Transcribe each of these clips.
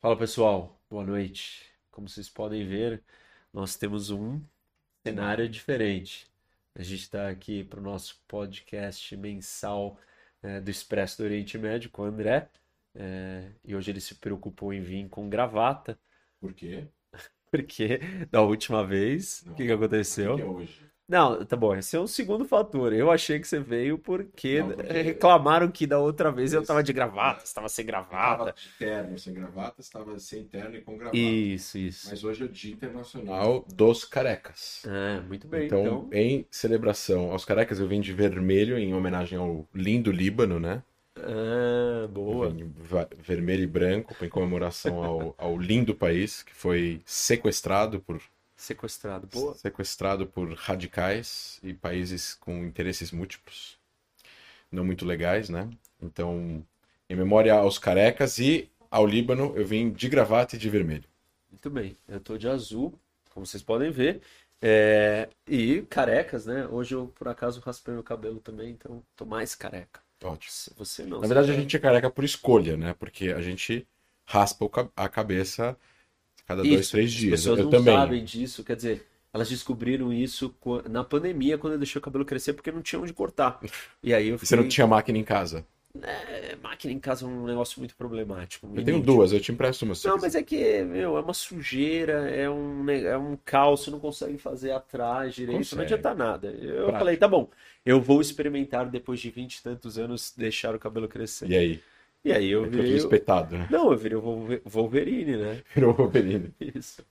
Fala pessoal, boa noite. Como vocês podem ver, nós temos um cenário diferente. A gente está aqui para o nosso podcast mensal do Expresso do Oriente Médio com o André. E hoje ele se preocupou em vir com gravata, Por quê? porque da última vez, o Não. que que Por que que aconteceu? é hoje? Não, tá bom, esse é um segundo fator. Eu achei que você veio porque Não, porque reclamaram que da outra vez eu tava de né, gravata, estava sem eu estava gravata. de terno sem gravata, estava sem terno e com gravata. Isso. Mas hoje é o Dia Internacional dos Carecas. Ah, muito bem, Então, então. em celebração aos carecas, eu vim de vermelho em homenagem ao lindo Líbano, né? Ah, Eu boa. vim vermelho e branco em comemoração ao lindo país que foi Sequestrado. Boa. sequestrado por radicais e países com interesses múltiplos, não muito legais, né? Então, em memória aos carecas e ao Líbano, eu vim de gravata e de vermelho. Muito bem. Eu tô de azul, como vocês podem ver. E carecas, né? Hoje eu, por acaso, raspei meu cabelo também, então tô mais careca. Ótimo. Você não, Na você verdade, a tá... gente é careca por escolha, né? Porque a gente raspa a cabeça a cada dois, Isso, três as dias. pessoas Eu não também. sabem disso, quer dizer, elas descobriram isso na pandemia, quando eu deixei o cabelo crescer, porque não tinha onde cortar. E aí eu E você não fiquei... tinha máquina em casa? Máquina em casa é um negócio muito problemático, Eu tenho inútil. duas, eu te empresto uma se você Não, quiser. mas é que, meu, é uma sujeira, é um caos, você não consegue fazer atrás direito, não adianta Consegue. nada. Eu falei, Prático. tá bom, eu vou experimentar depois de 20 e tantos anos deixar o cabelo crescer. E aí? E aí eu Aí ficou tudo virei. espetado, né? Não, eu virei o Wolverine, né? Virou Wolverine. Isso.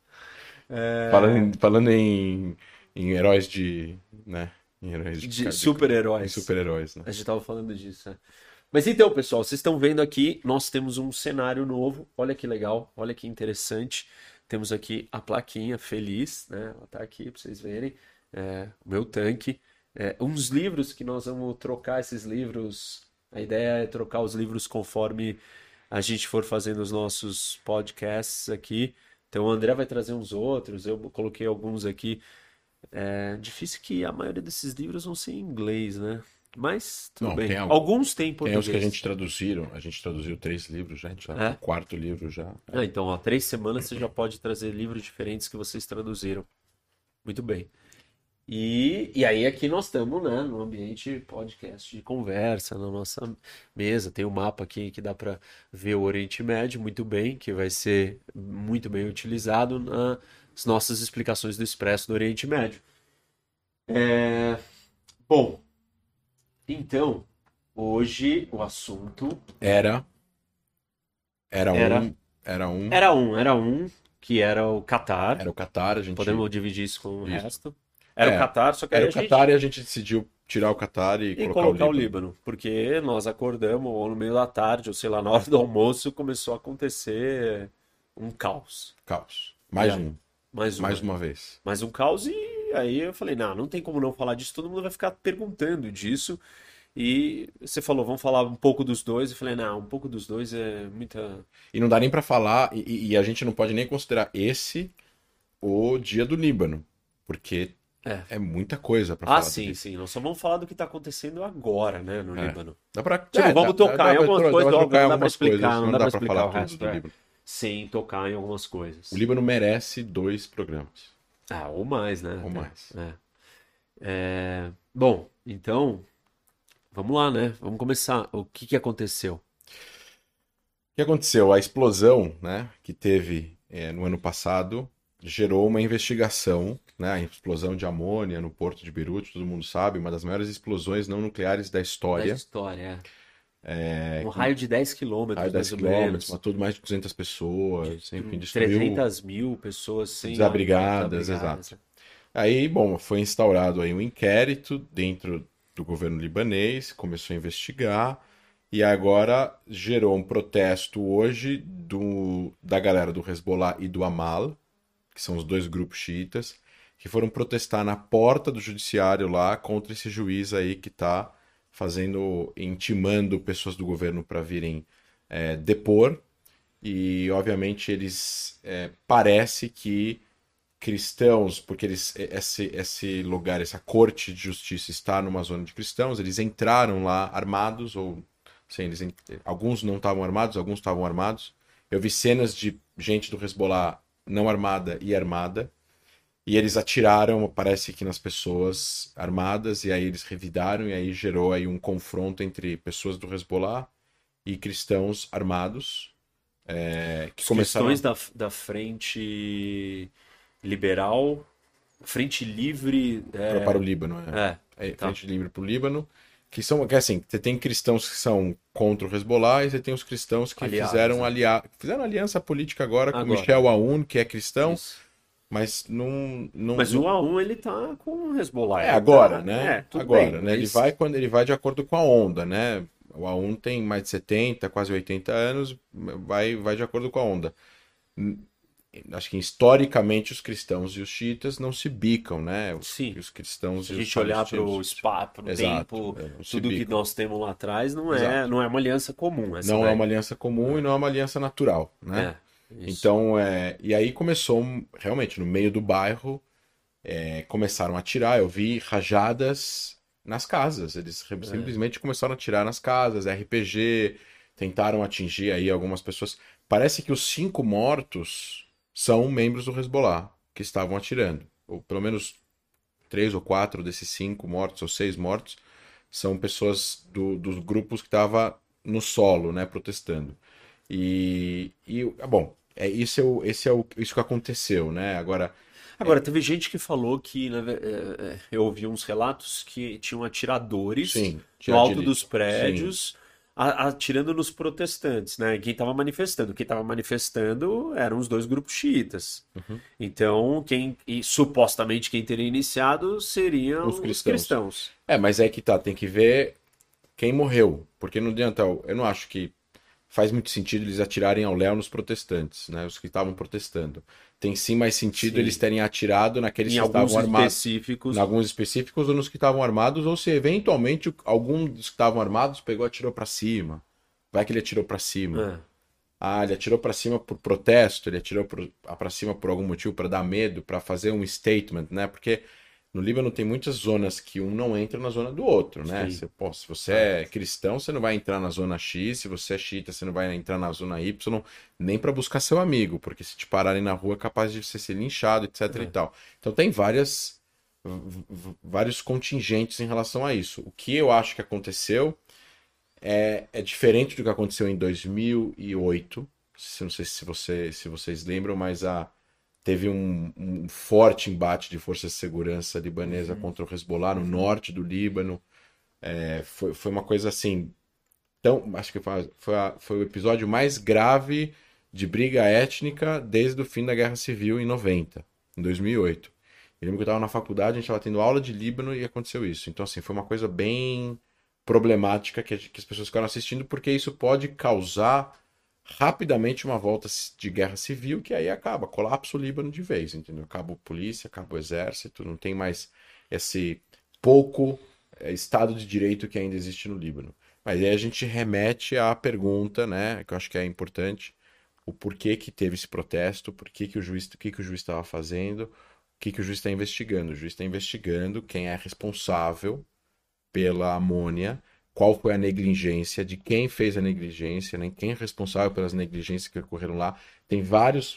Falando em heróis de, né? Em heróis De em super-heróis. super-heróis, né? A gente tava falando disso, né? Mas então, pessoal, vocês estão vendo aqui, nós temos um cenário novo. Olha que legal, olha que interessante. Temos aqui a plaquinha feliz, né? Ela tá aqui para vocês verem. O meu tanque. Uns livros que nós vamos trocar esses livros. A ideia é trocar os livros conforme a gente for fazendo os nossos podcasts aqui. Então o André vai trazer uns outros, eu coloquei alguns aqui. É difícil que a maioria desses livros vão ser em inglês, né? Mas tudo Não, bem. Alguns têm em tem os que a português. gente traduziram. A gente traduziu 3 livros já, a gente tá no É? quarto livro já. Ah, então, ó, 3 semanas você já pode trazer livros diferentes que vocês traduziram. Muito bem. E aí aqui nós estamos, né, no ambiente podcast de conversa, na nossa mesa. Tem um mapa aqui que dá para ver o Oriente Médio muito bem, que vai ser muito bem utilizado nas nossas explicações do Expresso do Oriente Médio. Bom, então, hoje o assunto Era, era era um, era um, era um que era o Catar. era o Qatar, a gente. Podemos dividir isso com o Isso. resto. Era o É, Catar, só que aí era a o Qatar gente e a gente decidiu tirar o Qatar e e colocar o colocar o Líbano. Líbano, porque nós acordamos ou no meio da tarde, ou sei lá, na hora do almoço, começou a acontecer um caos. Caos. E Mais aí, um. mais Mais uma, uma vez. mais um caos e aí eu falei, não tem como não falar disso, todo mundo vai ficar perguntando disso. E você falou, vamos falar um pouco dos dois. Eu falei, não, um pouco dos dois é muita. E não dá nem pra falar, e a gente não pode nem considerar esse o dia do Líbano, porque É. é muita coisa pra Ah, falar do sim, Líbano. sim. Nós só vamos falar do que está acontecendo agora, né, no É. Líbano. Dá pra, Tipo, vamos tocar em algumas dá coisas, pra óbvio, trocar em não dá pra algumas explicar, coisas, não não dá pra dá pra explicar falar o tudo resto, do Líbano. sem tocar em algumas O coisas. Líbano merece 2 programas, Ah, ou mais, né? ou mais. É. Bom, então, vamos lá, né? Vamos começar. O que que aconteceu? O que aconteceu? A explosão, né, que teve no ano passado gerou uma investigação, né, a explosão de amônia no porto de Beirute, todo mundo sabe, uma das maiores explosões não nucleares da Da história. história, Um raio de 10 Aí quilômetros, 10 mais ou quilômetros, menos. matou mais de 200 pessoas, enfim, destruiu 300 mil pessoas sem desabrigadas, desabrigadas. exato. Aí, bom, foi instaurado aí um inquérito dentro do governo libanês, começou a investigar, e agora gerou um protesto hoje da galera do Hezbollah e do Amal, que são os dois grupos xiitas, que foram protestar na porta do judiciário lá contra esse juiz aí que está intimando pessoas do governo para virem depor. E obviamente eles parece que cristãos, porque esse lugar, essa corte de justiça está numa zona de cristãos, eles entraram lá armados, ou sim, alguns não estavam armados, alguns estavam armados, Eu vi cenas de gente do Hezbollah não armada e armada, e eles atiraram, parece que nas pessoas armadas, e aí eles revidaram, e aí gerou aí um confronto entre pessoas do Hezbollah e cristãos armados, que Os começaram cristãos da frente liberal, frente livre. para o Líbano, Tá. Frente Livre para o Líbano, que assim, você tem cristãos que são contra o Hezbollah e você tem os cristãos que Aliados, fizeram aliança política agora com Agora. Michel Aoun, que é cristão, Isso. mas não, Mas o A1 ele tá com o Hezbollah. agora, tá... né? tudo Agora, bem, né? mas... Ele vai de acordo com a onda, né? O A1 tem mais de 70, quase 80 anos, vai de acordo com a onda. Acho que historicamente os cristãos e os xiitas não se bicam, né? Sim. Os cristãos Se a e os gente olhar para o palestinos. pro Exato, tempo, não se tudo que bicam. nós temos lá atrás Exato. não é uma aliança comum. Essa Não é daí. uma aliança comum e não é uma aliança natural, né? Isso. Então, e aí começou, realmente, no meio do bairro, começaram a atirar. Eu vi rajadas nas casas. Eles simplesmente começaram a atirar nas casas, RPG, tentaram atingir aí algumas pessoas. Parece que os 5 mortos são membros do Hezbollah que estavam atirando. Ou pelo menos 3 ou 4 desses 5 mortos, ou 6 mortos, são pessoas dos grupos que estavam no solo, né, protestando. Bom, isso que aconteceu, né? Agora, Teve gente que falou que eu ouvi uns relatos que tinham atiradores sim, no alto sim, dos prédios atirando nos protestantes, né? Quem estava manifestando. Quem estava manifestando eram os dois grupos xiitas. Então, supostamente quem teria iniciado seriam os cristãos. Mas é que tá, tem que ver quem morreu, porque não adianta, eu não acho que faz muito sentido eles atirarem ao léu nos protestantes, né? Os que estavam protestando. Tem sim mais sentido eles terem atirado naqueles Em que alguns estavam armados. específicos. Em alguns específicos ou nos que estavam armados, ou se eventualmente algum dos que estavam armados pegou e atirou pra cima. Vai que ele atirou pra cima. Ele atirou pra cima por protesto, ele atirou pra cima por algum motivo, pra dar medo, pra fazer um statement, né? Porque no Líbano tem muitas zonas que um não entra na zona do outro, né? Se você é cristão, você não vai entrar na zona X, se você é xiita, você não vai entrar na zona Y, nem para buscar seu amigo, porque se te pararem na rua é capaz de você ser linchado, etc e tal. Então tem vários contingentes em relação a isso. O que eu acho que aconteceu é diferente do que aconteceu em 2008. Não sei se vocês lembram, mas teve um forte embate de forças de segurança libanesa contra o Hezbollah no norte do Líbano. Foi uma coisa assim. Então, acho que foi o episódio mais grave de briga étnica desde o fim da Guerra Civil em 2008. Eu lembro que eu estava na faculdade, a gente estava tendo aula de Líbano e aconteceu isso. Então, assim, foi uma coisa bem problemática que as pessoas ficaram assistindo, porque isso pode causar rapidamente uma volta de guerra civil, que aí colapsa o Líbano de vez, entendeu? Acaba a polícia, acaba o exército, não tem mais esse pouco Estado de Direito que ainda existe no Líbano. Mas aí a gente remete à pergunta, né, que eu acho que é importante, o porquê que teve esse protesto, o que o juiz estava fazendo, o que o juiz está investigando. O juiz está investigando quem é responsável pela amônia, qual foi a negligência, de quem fez a negligência, né? Quem é responsável pelas negligências que ocorreram lá. Tem vários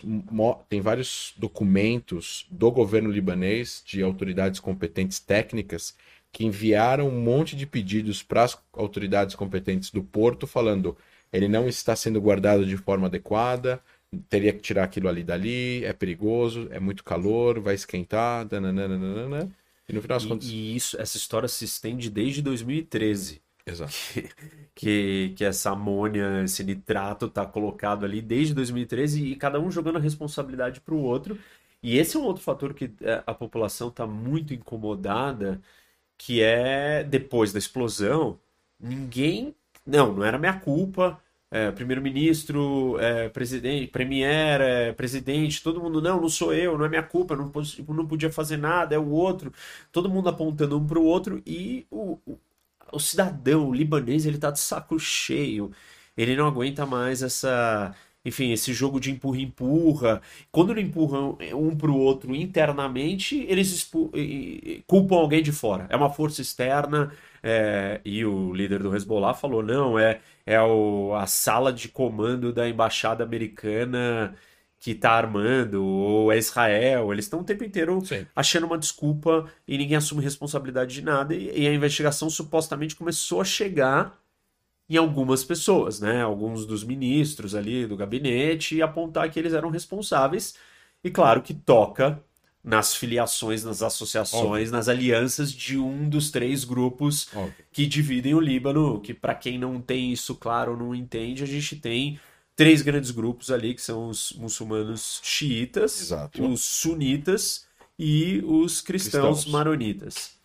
documentos do governo libanês, de autoridades competentes técnicas, que enviaram um monte de pedidos para as autoridades competentes do porto, falando ele não está sendo guardado de forma adequada, teria que tirar aquilo ali dali, é perigoso, é muito calor, vai esquentar, dananana. E no final das contas... essa história se estende desde 2013. Exato. Que essa amônia, esse nitrato tá colocado ali desde 2013 e cada um jogando a responsabilidade para o outro. E esse é um outro fator que a população tá muito incomodada, que é depois da explosão, ninguém... Não era minha culpa. Primeiro-ministro, presidente, premier, presidente, todo mundo, não sou eu, não é minha culpa, não podia fazer nada, é o outro. Todo mundo apontando um para o outro e o cidadão libanês, ele tá de saco cheio. Ele não aguenta mais enfim, esse jogo de empurra-empurra. Quando não empurram um para o outro internamente, eles culpam alguém de fora. É uma força externa, e o líder do Hezbollah falou: não, a sala de comando da embaixada americana que está armando, ou é Israel. Eles estão o tempo inteiro Sim. achando uma desculpa e ninguém assume responsabilidade de nada. E a investigação supostamente começou a chegar em algumas pessoas, né? Alguns dos ministros ali do gabinete, e apontar que eles eram responsáveis. E claro que toca nas filiações, nas associações, Óbvio. nas alianças de um dos três grupos Óbvio. que dividem o Líbano, que para quem não tem isso claro, não entende, a gente tem três grandes grupos ali, que são os muçulmanos xiitas, Exato. os sunitas e os cristãos maronitas.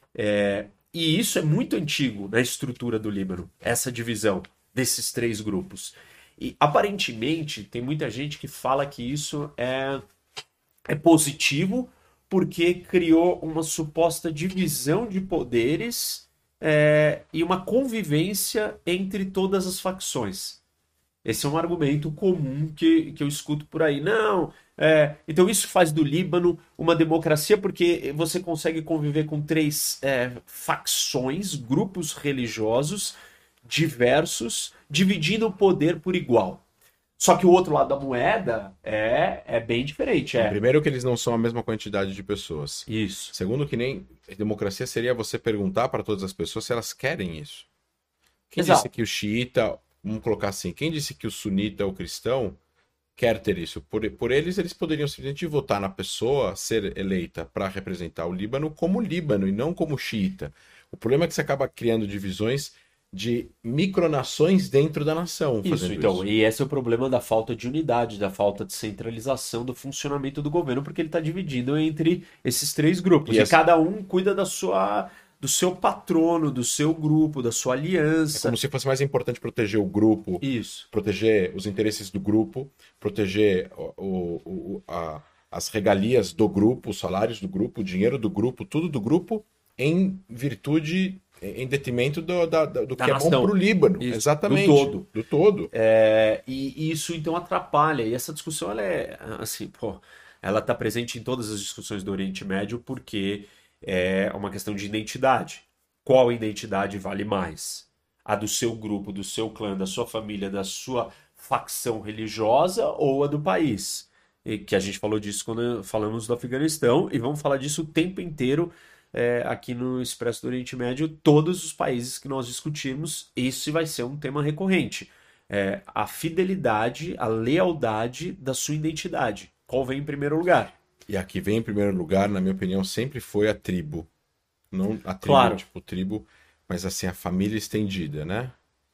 E isso é muito antigo na estrutura do Líbano, essa divisão desses três grupos. E aparentemente tem muita gente que fala que isso é positivo porque criou uma suposta divisão de poderes, e uma convivência entre todas as facções. Esse é um argumento comum que eu escuto por aí. Não, então isso faz do Líbano uma democracia porque você consegue conviver com três facções, grupos religiosos diversos, dividindo o poder por igual. Só que o outro lado da moeda é bem diferente. Primeiro que eles não são a mesma quantidade de pessoas. Isso. Segundo que nem democracia seria você perguntar para todas as pessoas se elas querem isso. Quem Exato. disse que o xiita, vamos colocar assim, quem disse que o sunita ou cristão quer ter isso? Por eles poderiam simplesmente votar na pessoa, ser eleita para representar o Líbano e não como xiita. O problema é que você acaba criando divisões de micronações dentro da nação. Isso, então, e esse é o problema da falta de unidade, da falta de centralização do funcionamento do governo, porque ele está dividido entre esses três grupos. E cada um cuida do seu patrono, do seu grupo, da sua aliança. É como se fosse mais importante proteger o grupo, isso, proteger os interesses do grupo, proteger as regalias do grupo, os salários do grupo, o dinheiro do grupo, tudo do grupo, em virtude, em detrimento do que nação. É bom para o Líbano. Isso, exatamente. Do todo. Do todo. E isso então atrapalha. E essa discussão, ela é assim, ela está presente em todas as discussões do Oriente Médio porque é uma questão de identidade. Qual identidade vale mais? A do seu grupo, do seu clã, da sua família, da sua facção religiosa ou a do país? E que a gente falou disso quando falamos do Afeganistão e vamos falar disso o tempo inteiro aqui no Expresso do Oriente Médio. Todos os países que nós discutirmos, esse vai ser um tema recorrente. A fidelidade, a lealdade da sua identidade. Qual vem em primeiro lugar? E a que vem em primeiro lugar, na minha opinião, sempre foi a tribo. Não a tribo, claro. Tipo tribo, mas assim, a família estendida, né?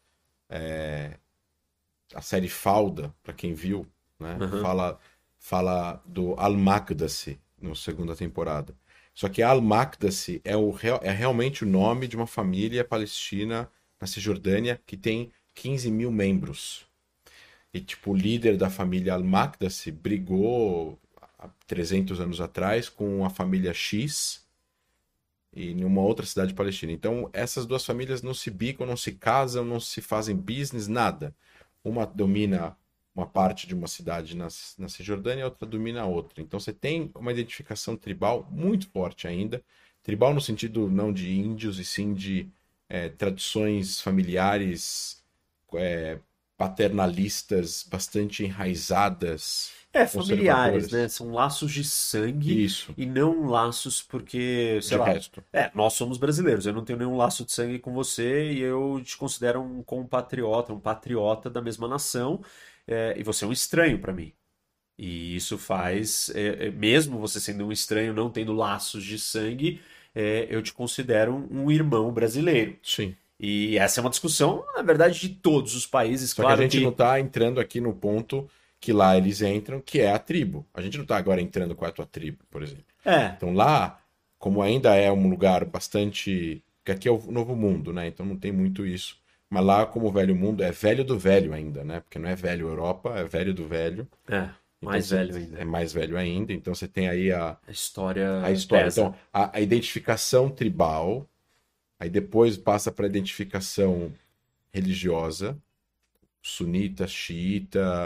A série Fauda, para quem viu, né? Uhum. Fala do Al-Maqdisi na segunda temporada. Só que Al-Maqdisi é realmente o nome de uma família palestina na Cisjordânia que tem 15 mil membros. E tipo, o líder da família Al-Maqdisi brigou há 300 anos atrás com a família X e em uma outra cidade palestina. Então, essas duas famílias não se bicam, não se casam, não se fazem business, nada. Uma domina uma parte de uma cidade na Cisjordânia e a outra domina a outra. Então, você tem uma identificação tribal muito forte ainda. Tribal no sentido não de índios, e sim de tradições familiares paternalistas bastante enraizadas. Familiares, né? São laços de sangue. Isso. E não laços porque, sei lá, resto. Nós somos brasileiros. Eu não tenho nenhum laço de sangue com você e eu te considero um compatriota, um patriota da mesma nação, e você é um estranho para mim. E isso faz, mesmo você sendo um estranho, não tendo laços de sangue, eu te considero um irmão brasileiro. Sim. E essa é uma discussão, na verdade, de todos os países. Só claro que a gente não está entrando aqui no ponto que lá eles entram, que é a tribo. A gente não está agora entrando com a tua tribo, por exemplo. Então lá, como ainda é um lugar bastante... Porque aqui é o novo mundo, né? Então não tem muito isso. Mas lá, como o velho mundo, é velho do velho ainda, né? Porque não é velho Europa, é velho do velho. Mais então, velho ainda. É mais velho ainda. Então você tem aí a história. Pesa. Então, a identificação tribal, aí depois passa para a identificação religiosa, sunita, xiita,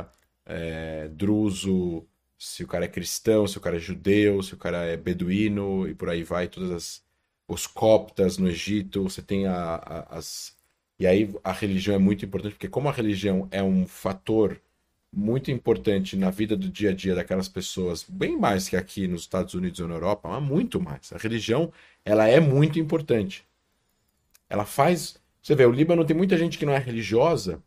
druso, se o cara é cristão, se o cara é judeu, se o cara é beduíno e por aí vai, os coptas no Egito, você tem as. E aí a religião é muito importante, porque como a religião é um fator muito importante na vida do dia a dia daquelas pessoas, bem mais que aqui nos Estados Unidos ou na Europa, mas muito mais. A religião, ela é muito importante. Ela faz. Você vê, o Líbano tem muita gente que não é religiosa,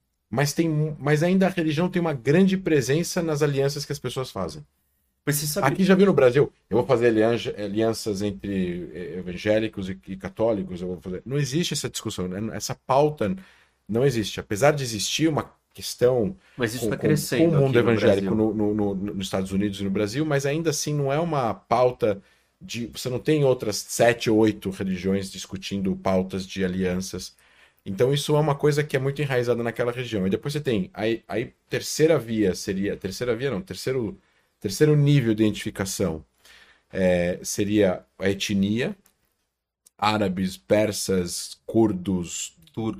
mas ainda a religião tem uma grande presença nas alianças que as pessoas fazem. Mas você sabe. Aqui já viu no Brasil, eu vou fazer alianças entre evangélicos e católicos, eu vou fazer. Não existe essa discussão, né? Essa pauta não existe. Apesar de existir uma questão Mas isso está com o crescendo mundo aqui no evangélico Brasil. nos Estados Unidos e no Brasil, mas ainda assim não é uma pauta de. Você não tem outras 7 ou 8 religiões discutindo pautas de alianças. Então isso é uma coisa que é muito enraizada naquela região. E depois você tem. Aí terceira via seria. Terceira via não, terceiro nível de identificação seria a etnia, árabes, persas, curdos,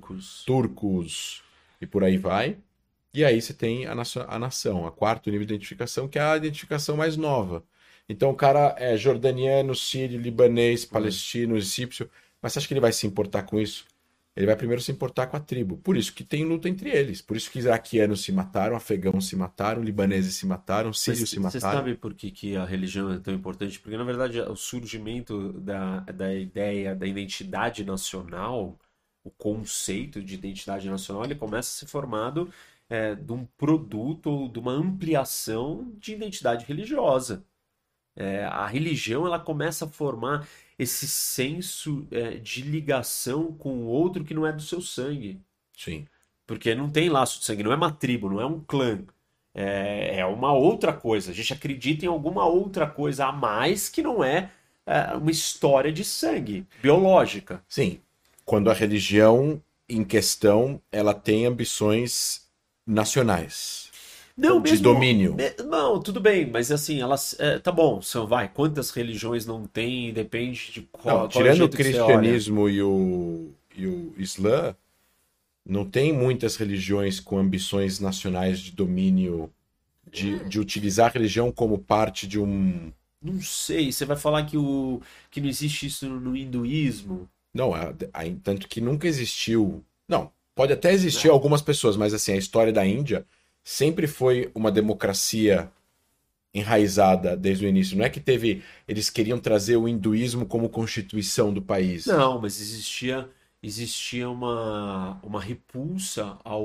turcos e por aí vai. E aí você tem a nação, a quarto nível de identificação, que é a identificação mais nova. Então o cara é jordaniano, sírio, libanês, palestino, egípcio, mas você acha que ele vai se importar com isso? Ele vai primeiro se importar com a tribo. Por isso que tem luta entre eles. Por isso que iraquianos se mataram, afegãos se mataram, libaneses se mataram, Mas sírios se você mataram. sabe por que a religião é tão importante? Porque, na verdade, o surgimento da ideia da identidade nacional, o conceito de identidade nacional, ele começa a ser formado de um produto ou de uma ampliação de identidade religiosa. A religião ela começa a formar esse senso de ligação com o outro que não é do seu sangue. Sim. Porque não tem laço de sangue, não é uma tribo, não é um clã. É uma outra coisa. A gente acredita em alguma outra coisa a mais que não é uma história de sangue, biológica. Sim. Quando a religião em questão, ela tem ambições nacionais. Não, De mesmo. domínio. Não, tudo bem, mas assim, elas. Tá bom, são, vai. Quantas religiões não tem? Depende de Não, qual é o tirando o jeito que você olha. cristianismo e o Islã, não tem muitas religiões com ambições nacionais de domínio, de utilizar a religião como parte de um. Não sei, você vai falar que não existe isso no hinduísmo? Não, tanto que nunca existiu. Não, pode até existir algumas pessoas, mas assim, a história da Índia sempre foi uma democracia enraizada desde o início. Não é que teve. Eles queriam trazer o hinduísmo como constituição do país. Não, mas existia uma repulsa a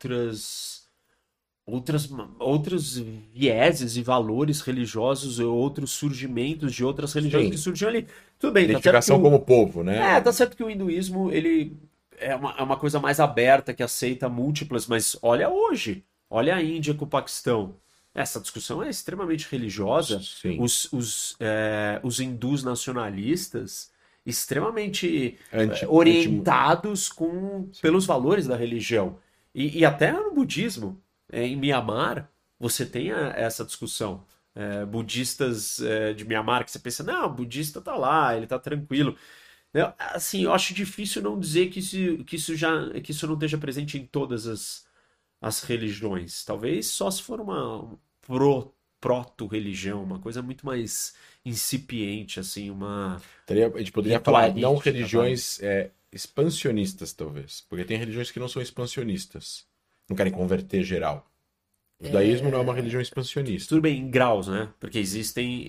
outros vieses e valores religiosos e outros surgimentos de outras religiões que Sim, surgiam ali. Tudo bem, tá certo que identificação como povo, né? tá certo que o hinduísmo ele é uma coisa mais aberta que aceita múltiplas, mas olha hoje, olha a Índia com o Paquistão. Essa discussão é extremamente religiosa. Sim. Os hindus nacionalistas extremamente Anti, orientados pelos valores da religião. E até no budismo, em Mianmar, você tem essa discussão. Budistas de Mianmar, que você pensa, não, o budista tá lá, ele tá tranquilo. Assim, eu acho difícil não dizer que isso não esteja presente em todas as religiões. Talvez só se for uma proto-religião, uma coisa muito mais incipiente, assim, uma a gente poderia falar não ritualística, religiões expansionistas, talvez. Porque tem religiões que não são expansionistas. Não querem converter geral. O judaísmo não é uma religião expansionista. tudo bem, em graus, né? Porque existem.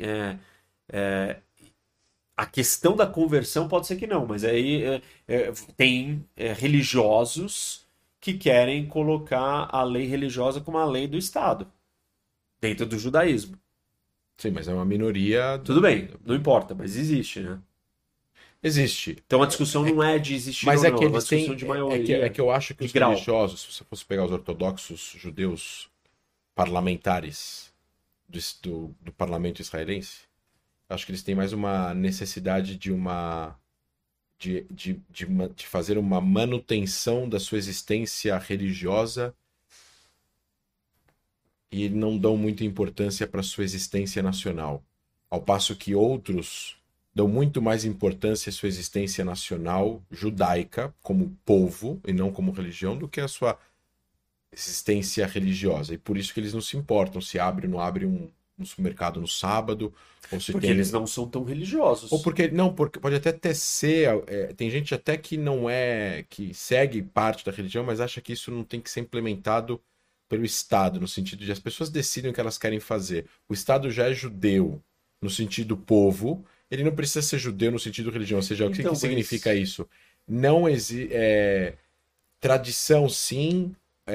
A questão da conversão pode ser que não, mas aí tem religiosos que querem colocar a lei religiosa como a lei do Estado, dentro do judaísmo. Sim, mas é uma minoria. Tudo bem, não importa, mas existe, né? Existe. Então a discussão não é de existir Mas ou é não, que é uma eles têm. discussão de maioria, É que eu acho que de os grau. religiosos, se você fosse pegar os ortodoxos judeus parlamentares do parlamento israelense, acho que eles têm mais uma necessidade de fazer uma manutenção da sua existência religiosa e não dão muita importância para a sua existência nacional. Ao passo que outros dão muito mais importância à sua existência nacional judaica como povo e não como religião do que a sua existência religiosa. E por isso que eles não se importam se abre ou não abre um supermercado no sábado, ou se Porque tem. eles não são tão Ou religiosos. porque. Não, porque pode até ter ser. Tem gente até que não é. Que segue parte da religião, mas acha que isso não tem que ser implementado pelo Estado, no sentido de as pessoas decidem o que elas querem fazer. O Estado já é judeu, no sentido povo, ele não precisa ser judeu no sentido religião. Ou seja, o que, Então, que significa mas. isso? Não existe. Tradição, sim.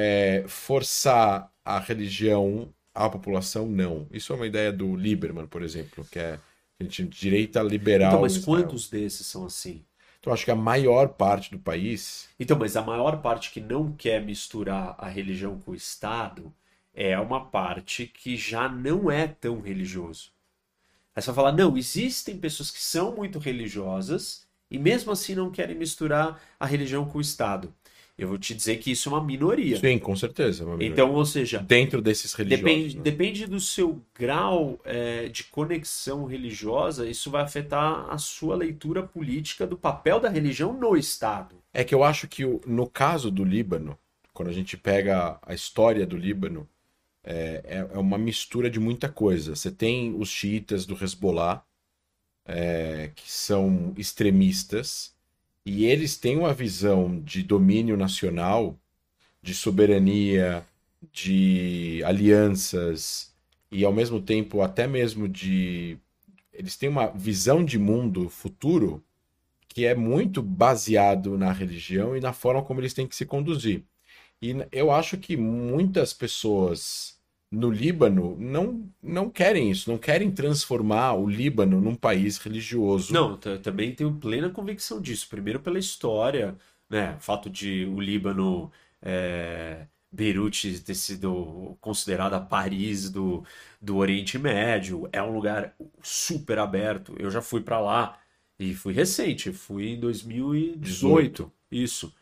Forçar a religião à população, não. Isso é uma ideia do Lieberman, por exemplo, que é a gente, direita Então, liberal em mas Israel. quantos desses são assim? Então, acho que a maior parte do país. Então, mas a maior parte que não quer misturar a religião com o Estado é uma parte que já não é tão religioso. Aí você vai falar, não, existem pessoas que são muito religiosas e mesmo assim não querem misturar a religião com o Estado. Eu vou te dizer que isso é uma minoria. Sim, com certeza, é uma Então, minoria. ou seja, Dentro desses religiosos, depende, né? depende do seu grau de conexão religiosa, isso vai afetar a sua leitura política do papel da religião no Estado. É que eu acho que no caso do Líbano, quando a gente pega a história do Líbano, é uma mistura de muita coisa. Você tem os xiitas do Hezbollah, que são extremistas, e eles têm uma visão de domínio nacional, de soberania, de alianças, e ao mesmo tempo até mesmo de. Eles têm uma visão de mundo futuro que é muito baseado na religião e na forma como eles têm que se conduzir. E eu acho que muitas pessoas no Líbano não querem isso, não querem transformar o Líbano num país religioso. Não, também tenho plena convicção disso. Primeiro pela história, né? O fato de o Líbano, Beirute ter sido considerada Paris do Oriente Médio, é um lugar super aberto. Eu já fui para lá e fui recente, fui em 18. 2018, isso.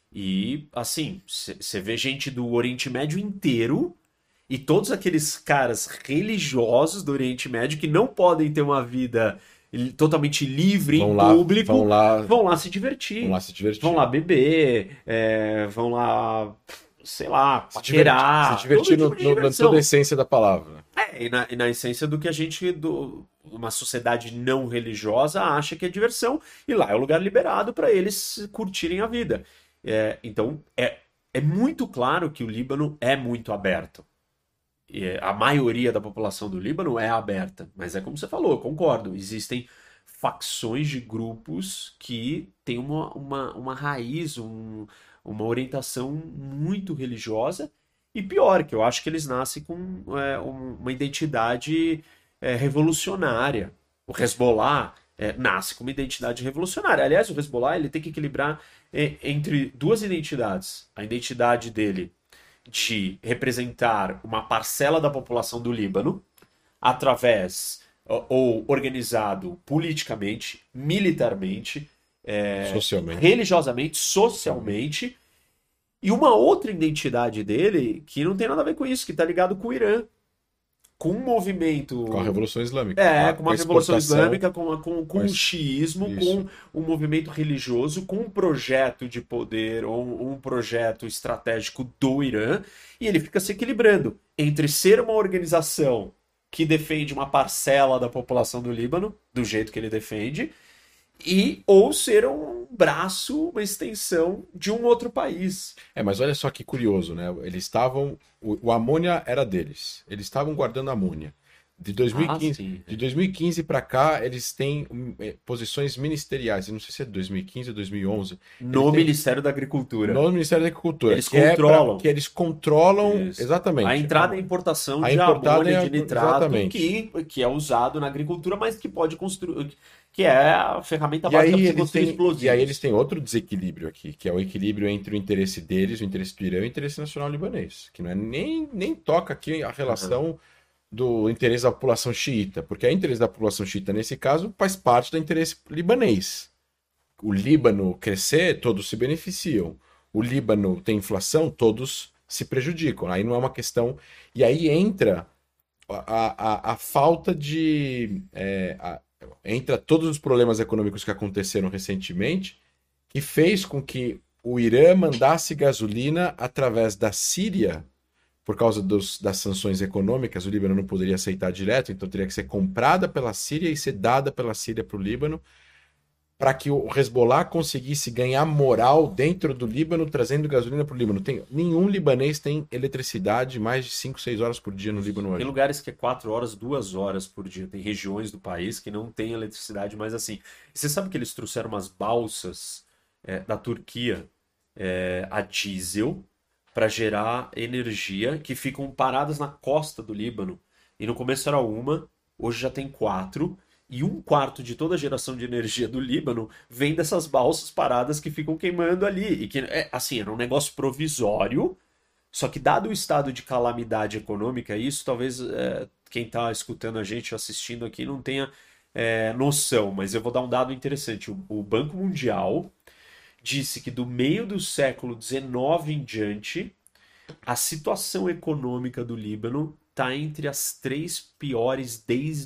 E assim, você vê gente do Oriente Médio inteiro e todos aqueles caras religiosos do Oriente Médio que não podem ter uma vida totalmente livre em Vão lá, público, vão lá se vão divertir. lá se Vão divertir. lá beber, vão lá, sei lá, Se paquerar, todo divertir tipo de na toda a diversão. essência da palavra. E na essência do que a gente, uma sociedade não religiosa, acha que é diversão, e lá é o lugar liberado para eles curtirem a vida. Então, é muito claro que o Líbano é muito aberto. E a maioria da população do Líbano é aberta, mas é como você falou, eu concordo. Existem facções de grupos que têm uma raiz, uma orientação muito religiosa, e pior, que eu acho que eles nascem com uma identidade revolucionária. O Hezbollah nasce com uma identidade revolucionária. Aliás, o Hezbollah ele tem que equilibrar entre duas identidades. A identidade dele de representar uma parcela da população do Líbano através ou organizado politicamente, militarmente, Socialmente. religiosamente, socialmente, e uma outra identidade dele que não tem nada a ver com isso, que está ligado com o Irã, com um Com a movimento Revolução Islâmica. com Com uma a revolução exportação. islâmica, com um xiismo, Isso. com um movimento religioso, com um projeto de poder ou um projeto estratégico do Irã, e ele fica se equilibrando entre ser uma organização que defende uma parcela da população do Líbano, do jeito que ele defende, e ou ser um braço, uma extensão de um outro país. Mas olha só que curioso, né? Eles estavam. O amônia era deles. Eles estavam guardando amônia. De Ah, 2015, sim. de 2015 para cá, eles têm posições ministeriais. Eu não sei se é 2015 ou 2011. Eles No têm Ministério da Agricultura. no Ministério da Agricultura, Eles que é controlam. que eles controlam Isso. A exatamente. entrada e importação A de importada amônia, de nitrato, exatamente. que é usado na agricultura, mas que pode construir, que é a ferramenta E básica aí para você eles construir têm, explosivos. e aí eles têm outro desequilíbrio aqui, que é o equilíbrio entre o interesse deles, o interesse do Irã e o interesse nacional libanês, que não é nem toca aqui a relação do interesse da população xiita, porque o interesse da população xiita, nesse caso, faz parte do interesse libanês. O Líbano crescer, todos se beneficiam. O Líbano tem inflação, todos se prejudicam. Aí não é uma questão. E aí entra a falta de. Entra todos os problemas econômicos que aconteceram recentemente, que fez com que o Irã mandasse gasolina através da Síria, por causa das sanções econômicas, o Líbano não poderia aceitar direto, então teria que ser comprada pela Síria e ser dada pela Síria para o Líbano, para que o Hezbollah conseguisse ganhar moral dentro do Líbano, trazendo gasolina para o Líbano. Nenhum libanês tem eletricidade mais de 5, 6 horas por dia no Líbano hoje. Tem lugares que é 4 horas, 2 horas por dia. Tem regiões do país que não tem eletricidade, mas assim. Você sabe que eles trouxeram umas balsas da Turquia a diesel para gerar energia que ficam paradas na costa do Líbano. E no começo era uma, hoje já tem 4. E 1/4 de toda a geração de energia do Líbano vem dessas balsas paradas que ficam queimando ali. E que, assim, era um negócio provisório. Só que, dado o estado de calamidade econômica, isso talvez quem está escutando a gente, assistindo aqui, não tenha noção. Mas eu vou dar um dado interessante. O Banco Mundial disse que do meio do século XIX em diante, a situação econômica do Líbano está entre as 3 piores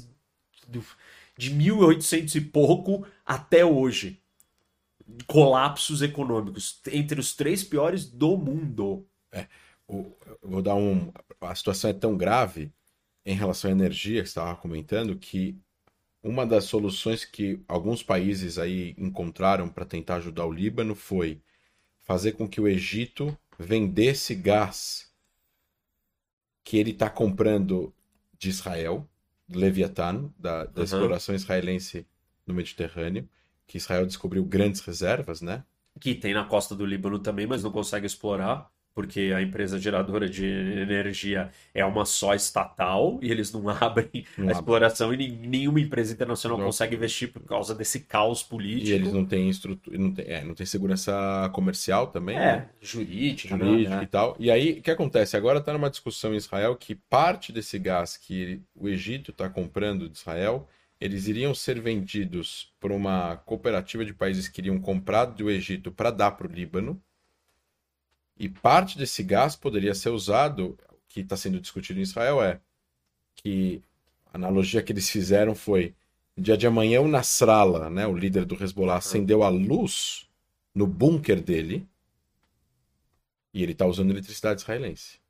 de 1800 e pouco até hoje. Colapsos econômicos. Entre os 3 piores do mundo. Eu vou dar a situação é tão grave em relação à energia que você estava comentando que uma das soluções que alguns países aí encontraram para tentar ajudar o Líbano foi fazer com que o Egito vendesse gás que ele está comprando de Israel, do Leviatã, da exploração israelense no Mediterrâneo, que Israel descobriu grandes reservas, né? Que tem na costa do Líbano também, mas não consegue explorar, porque a empresa geradora de energia é uma só estatal e eles não abrem a exploração e nenhuma empresa internacional consegue investir por causa desse caos político. E eles não têm estrutura, não tem segurança comercial também, né? Jurídica e tal. E aí, o que acontece? Agora está numa discussão em Israel que parte desse gás que o Egito está comprando de Israel, eles iriam ser vendidos por uma cooperativa de países que iriam comprar do Egito para dar para o Líbano. E parte desse gás poderia ser usado, o que está sendo discutido em Israel que a analogia que eles fizeram foi, no dia de amanhã o Nasrallah, né, o líder do Hezbollah, acendeu a luz no bunker dele e ele está usando eletricidade israelense.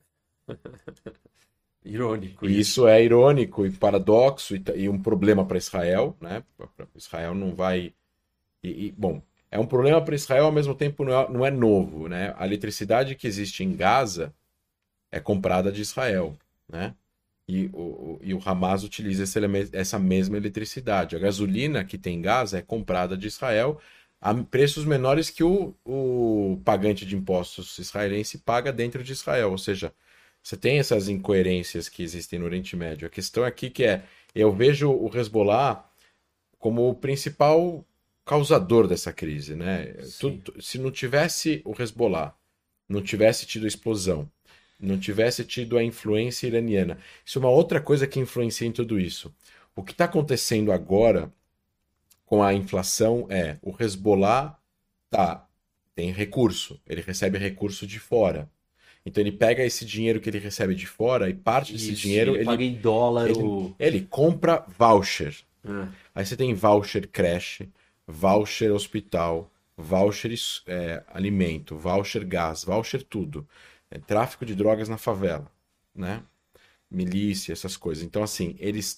Irônico. E isso é irônico e paradoxo e um problema para Israel, né? Israel não vai... bom, é um problema para Israel, ao mesmo tempo não é novo, né? A eletricidade que existe em Gaza é comprada de Israel, né? E o Hamas utiliza essa mesma eletricidade. A gasolina que tem em Gaza é comprada de Israel a preços menores que o pagante de impostos israelense paga dentro de Israel. Ou seja, você tem essas incoerências que existem no Oriente Médio. A questão aqui eu vejo o Hezbollah como o principal causador dessa crise, né? Se não tivesse o Hezbollah, não tivesse tido a explosão, não tivesse tido a influência iraniana, isso é uma outra coisa que influencia em tudo isso. O que está acontecendo agora com a inflação o Hezbollah tem recurso, ele recebe recurso de fora. Então ele pega esse dinheiro que ele recebe de fora e parte desse dinheiro ele paga em dólar. Ele compra voucher. Aí você tem voucher creche, voucher hospital, voucher alimento, voucher gás, voucher tudo. Tráfico de drogas na favela, né? Milícia, essas coisas. Então, assim, eles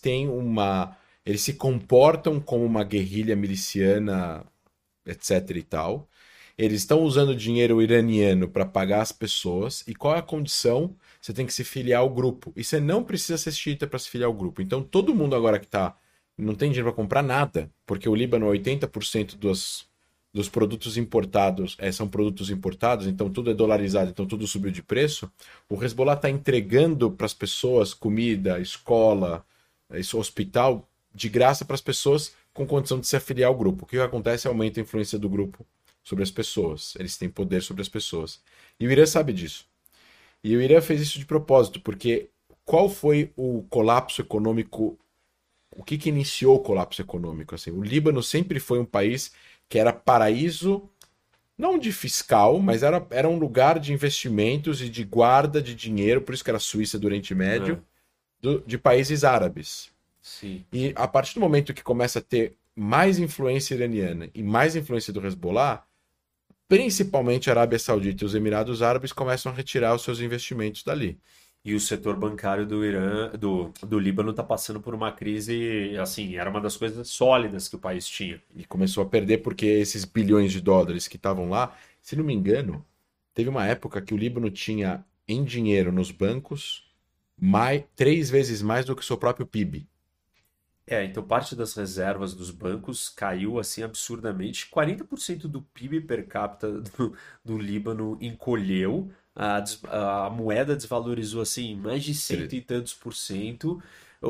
se comportam como uma guerrilha miliciana, etc e tal. Eles estão usando dinheiro iraniano para pagar as pessoas. E qual é a condição? Você tem que se filiar ao grupo. E você não precisa ser xiita para se filiar ao grupo. Então, todo mundo agora que não tem dinheiro para comprar nada, porque o Líbano, 80% dos produtos importados são produtos importados, então tudo é dolarizado, então tudo subiu de preço. O Hezbollah está entregando para as pessoas comida, escola, hospital, de graça para as pessoas com condição de se afiliar ao grupo. O que acontece? Aumenta a influência do grupo sobre as pessoas. Eles têm poder sobre as pessoas. E o Irã sabe disso. E o Irã fez isso de propósito, porque qual foi o colapso econômico? O que iniciou o colapso econômico? Assim, o Líbano sempre foi um país que era paraíso, não de fiscal, mas era um lugar de investimentos e de guarda de dinheiro, por isso que era a Suíça do Oriente Médio, de países árabes. Sim. E a partir do momento que começa a ter mais influência iraniana e mais influência do Hezbollah, principalmente a Arábia Saudita e os Emirados Árabes começam a retirar os seus investimentos dali. E o setor bancário do Irã, do Líbano está passando por uma crise, assim, era uma das coisas sólidas que o país tinha. E começou a perder porque esses bilhões de dólares que estavam lá, se não me engano, teve uma época que o Líbano tinha em dinheiro nos bancos 3 vezes mais do que o seu próprio PIB. Então parte das reservas dos bancos caiu assim absurdamente. 40% do PIB per capita do Líbano encolheu. A moeda desvalorizou assim mais de cento e tantos por cento.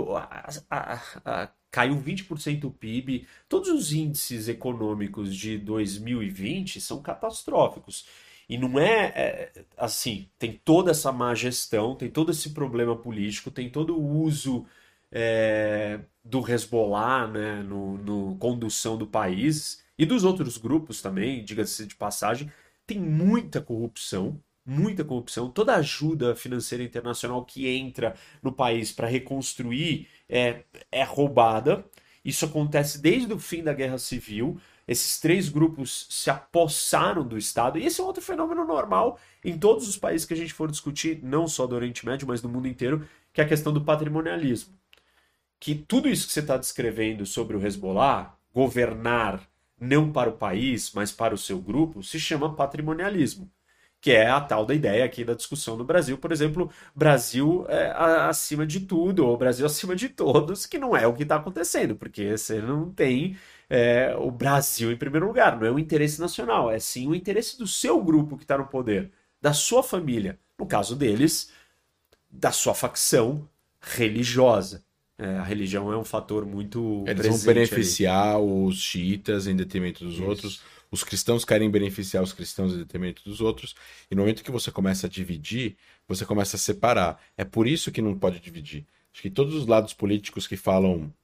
Caiu 20% o PIB. Todos os índices econômicos de 2020 são catastróficos. E não assim, tem toda essa má gestão, tem todo esse problema político, tem todo o uso do Hezbollah, né, no condução do país e dos outros grupos também, diga-se de passagem, tem muita corrupção, toda ajuda financeira internacional que entra no país para reconstruir é roubada. Isso acontece desde o fim da Guerra Civil. Esses três grupos se apossaram do Estado, e esse é um outro fenômeno normal em todos os países que a gente for discutir, não só do Oriente Médio, mas do mundo inteiro, que é a questão do patrimonialismo. Que tudo isso que você está descrevendo sobre o Hezbollah, governar não para o país, mas para o seu grupo, se chama patrimonialismo. Que é a tal da ideia aqui da discussão no Brasil, por exemplo, Brasil acima de tudo, ou Brasil acima de todos, que não é o que está acontecendo, porque você não tem o Brasil em primeiro lugar, não é o interesse nacional, é sim o interesse do seu grupo que está no poder, da sua família, no caso deles, da sua facção religiosa. A religião é um fator muito Eles presente vão ali. beneficiar os xiitas em detrimento dos outros. Os cristãos querem beneficiar os cristãos em detrimento dos outros. E no momento que você começa a dividir, você começa a separar. É por isso que não pode dividir. Acho que todos os lados políticos que falam...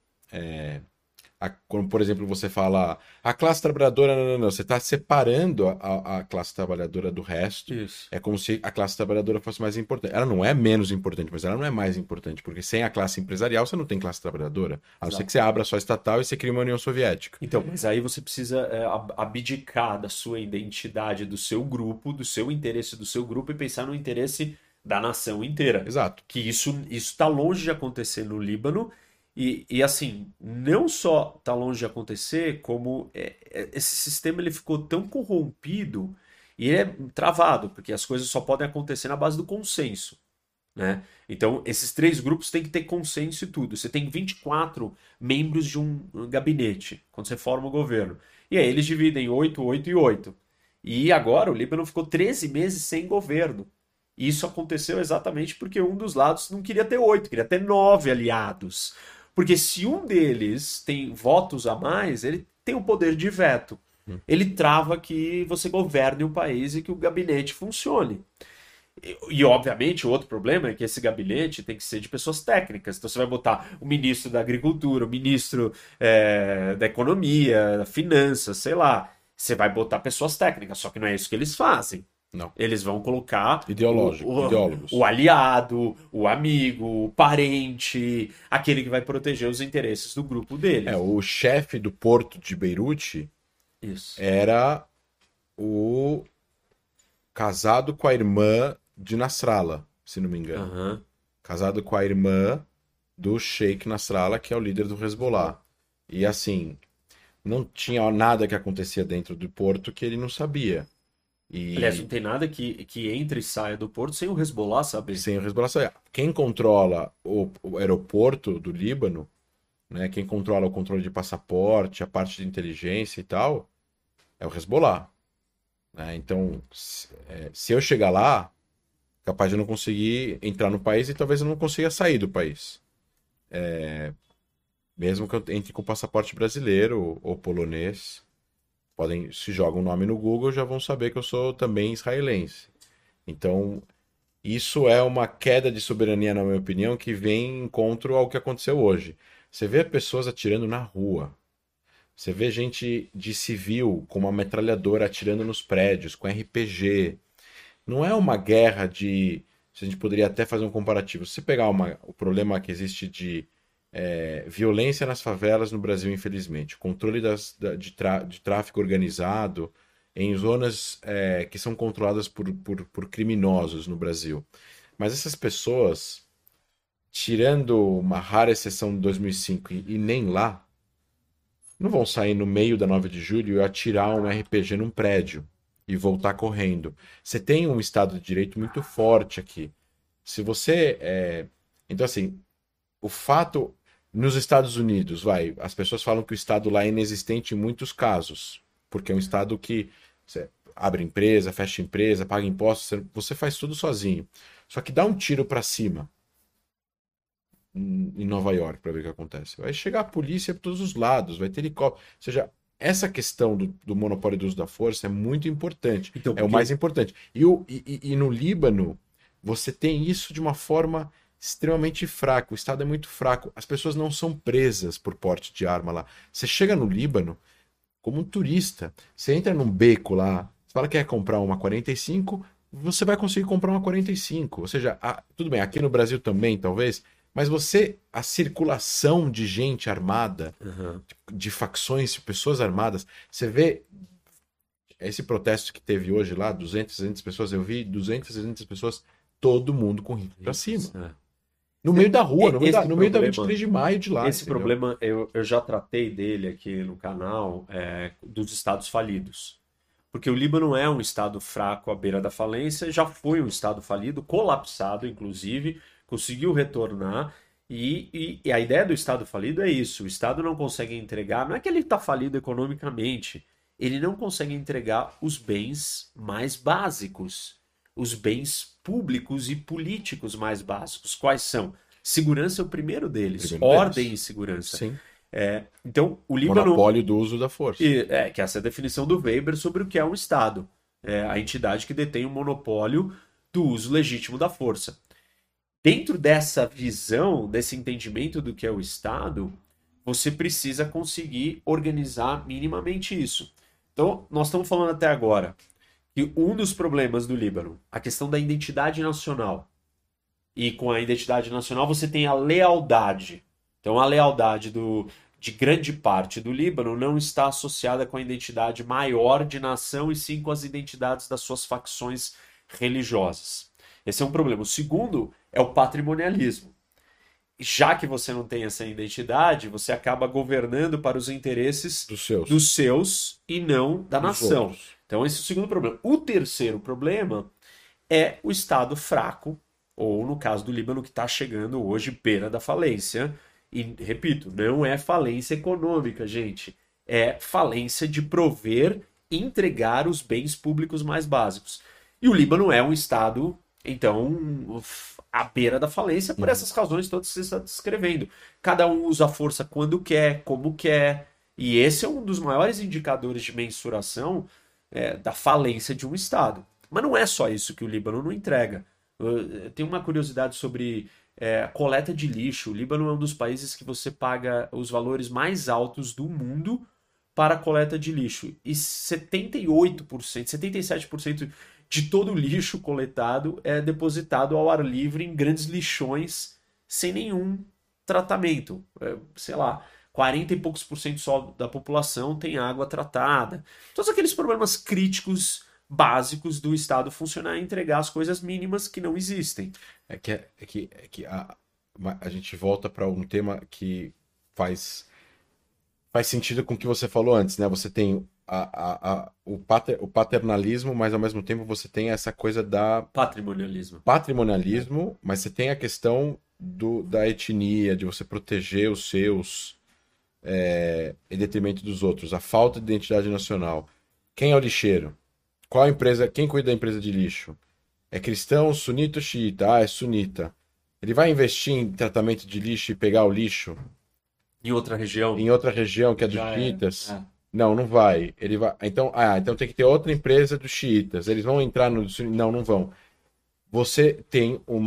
quando, por exemplo, você fala a classe trabalhadora, não, você está separando a classe trabalhadora do resto. Isso. É como se a classe trabalhadora fosse mais importante. Ela não é menos importante, mas ela não é mais importante, porque sem a classe empresarial você não tem classe trabalhadora. A não ser que você abra só estatal e você cria uma União Soviética. Então, mas aí você precisa abdicar da sua identidade, do seu grupo, do seu interesse do seu grupo e pensar no interesse da nação inteira. Exato. Que isso está longe de acontecer no Líbano. E assim, não só está longe de acontecer, como esse sistema ele ficou tão corrompido e ele é travado, porque as coisas só podem acontecer na base do consenso, né? Então, esses três grupos têm que ter consenso e tudo. Você tem 24 membros de um gabinete, quando você forma o governo. E aí eles dividem 8, 8 e 8. E agora o Líbano ficou 13 meses sem governo. E isso aconteceu exatamente porque um dos lados não queria ter 8, queria ter 9 aliados. Porque se um deles tem votos a mais, ele tem o poder de veto. Ele trava que você governe o país e que o gabinete funcione. E, obviamente, o outro problema é que esse gabinete tem que ser de pessoas técnicas. Então, você vai botar o ministro da Agricultura, o ministro da Economia, da Finanças, sei lá. Você vai botar pessoas técnicas, só que não é isso que eles fazem. Não. Eles vão colocar ideólogos. O aliado, o amigo, o parente, aquele que vai proteger os interesses do grupo deles. O chefe do porto de Beirute era o casado com a irmã de Nasrallah, se não me engano. Uhum. Casado com a irmã do Sheikh Nasrallah, que é o líder do Hezbollah. E assim, não tinha nada que acontecia dentro do porto que ele não sabia. Aliás, não tem nada que entre e saia do porto sem o Hezbollah saber. Sem o Hezbollah saber. Quem controla o aeroporto do Líbano, né, quem controla o controle de passaporte, a parte de inteligência e tal, é o Hezbollah. Né? Então, se eu chegar lá, capaz de eu não conseguir entrar no país e talvez eu não consiga sair do país. Mesmo que eu entre com passaporte brasileiro ou polonês. Se jogam o nome no Google, já vão saber que eu sou também israelense. Então, isso é uma queda de soberania, na minha opinião, que vem em encontro ao que aconteceu hoje. Você vê pessoas atirando na rua. Você vê gente de civil com uma metralhadora atirando nos prédios, com RPG. Não é uma guerra de... A gente poderia até fazer um comparativo. Se você pegar o problema que existe de violência nas favelas no Brasil, infelizmente, controle de tráfico organizado em zonas que são controladas por criminosos no Brasil. Mas essas pessoas, tirando uma rara exceção de 2005 e nem lá, não vão sair no meio da 9 de julho e atirar um RPG num prédio e voltar correndo. Você tem um Estado de Direito muito forte aqui. Se você. Então, assim, o fato. Nos Estados Unidos, as pessoas falam que o Estado lá é inexistente em muitos casos, porque é um Estado que você abre empresa, fecha empresa, paga impostos, você faz tudo sozinho. Só que dá um tiro para cima em Nova York para ver o que acontece. Vai chegar a polícia por todos os lados, vai ter helicóptero. Ou seja, essa questão do monopólio do uso da força é muito importante. Então, É o mais importante. E no Líbano, você tem isso de uma forma extremamente fraca. O Estado é muito fraco. As pessoas não são presas por porte de arma lá. Você chega no Líbano como um turista. Você entra num beco lá, você fala que quer comprar uma 45, você vai conseguir comprar uma 45. Ou seja, tudo bem, aqui no Brasil também, talvez, mas a circulação de gente armada, de facções, de pessoas armadas, você vê esse protesto que teve hoje lá, 200, 300 pessoas, eu vi 200, 300 pessoas, todo mundo com rifle pra cima. No meio da rua, no meio da 23 de maio de lá. Esse entendeu? problema, eu já tratei dele aqui no canal, dos estados falidos. Porque o Líbano é um estado fraco à beira da falência, já foi um estado falido, colapsado, inclusive, conseguiu retornar. E a ideia do estado falido é isso: o estado não consegue entregar, não é que ele está falido economicamente, ele não consegue entregar os bens mais básicos, os bens públicos e políticos mais básicos. Quais são? Segurança é o primeiro deles, ordem e segurança. Sim. Então, o Líbano... Monopólio do uso da força. que essa é a definição do Weber sobre o que é um Estado. É a entidade que detém o monopólio do uso legítimo da força. Dentro dessa visão, desse entendimento do que é o Estado, você precisa conseguir organizar minimamente isso. Então, nós estamos falando até agora que um dos problemas do Líbano, a questão da identidade nacional. E com a identidade nacional você tem a lealdade. Então a lealdade de grande parte do Líbano não está associada com a identidade maior de nação, e sim com as identidades das suas facções religiosas. Esse é um problema. O segundo é o patrimonialismo. Já que você não tem essa identidade, você acaba governando para os interesses dos seus e não da nação. Outros. Então esse é o segundo problema. O terceiro problema é o Estado fraco, ou no caso do Líbano, que está chegando hoje beira da falência. E, repito, não é falência econômica, gente. É falência de prover e entregar os bens públicos mais básicos. E o Líbano é um Estado, então, à beira da falência por essas razões todas que você está descrevendo. Cada um usa a força quando quer, como quer. E esse é um dos maiores indicadores de mensuração da falência de um Estado. Mas não é só isso que o Líbano não entrega. Tem uma curiosidade sobre coleta de lixo. O Líbano é um dos países que você paga os valores mais altos do mundo para a coleta de lixo. E 78%, 77% de todo o lixo coletado é depositado ao ar livre em grandes lixões sem nenhum tratamento. Sei lá, 40 e poucos por cento só da população tem água tratada. Todos aqueles problemas críticos básicos do Estado funcionar e entregar as coisas mínimas que não existem. É que a gente volta para um tema que faz sentido com o que você falou antes, né? Você tem o paternalismo, mas ao mesmo tempo você tem essa coisa da patrimonialismo, mas você tem a questão da etnia, de você proteger os seus em detrimento dos outros, a falta de identidade nacional. Quem é o lixeiro? Qual a empresa? Quem cuida da empresa de lixo? É cristão, sunita ou xiita? Ah, é sunita. Ele vai investir em tratamento de lixo e pegar o lixo em outra região? Em outra região que é dos xiitas? Não, não vai. Ele vai. Então tem que ter outra empresa dos xiitas. Eles vão entrar no. Não, não vão. Você tem um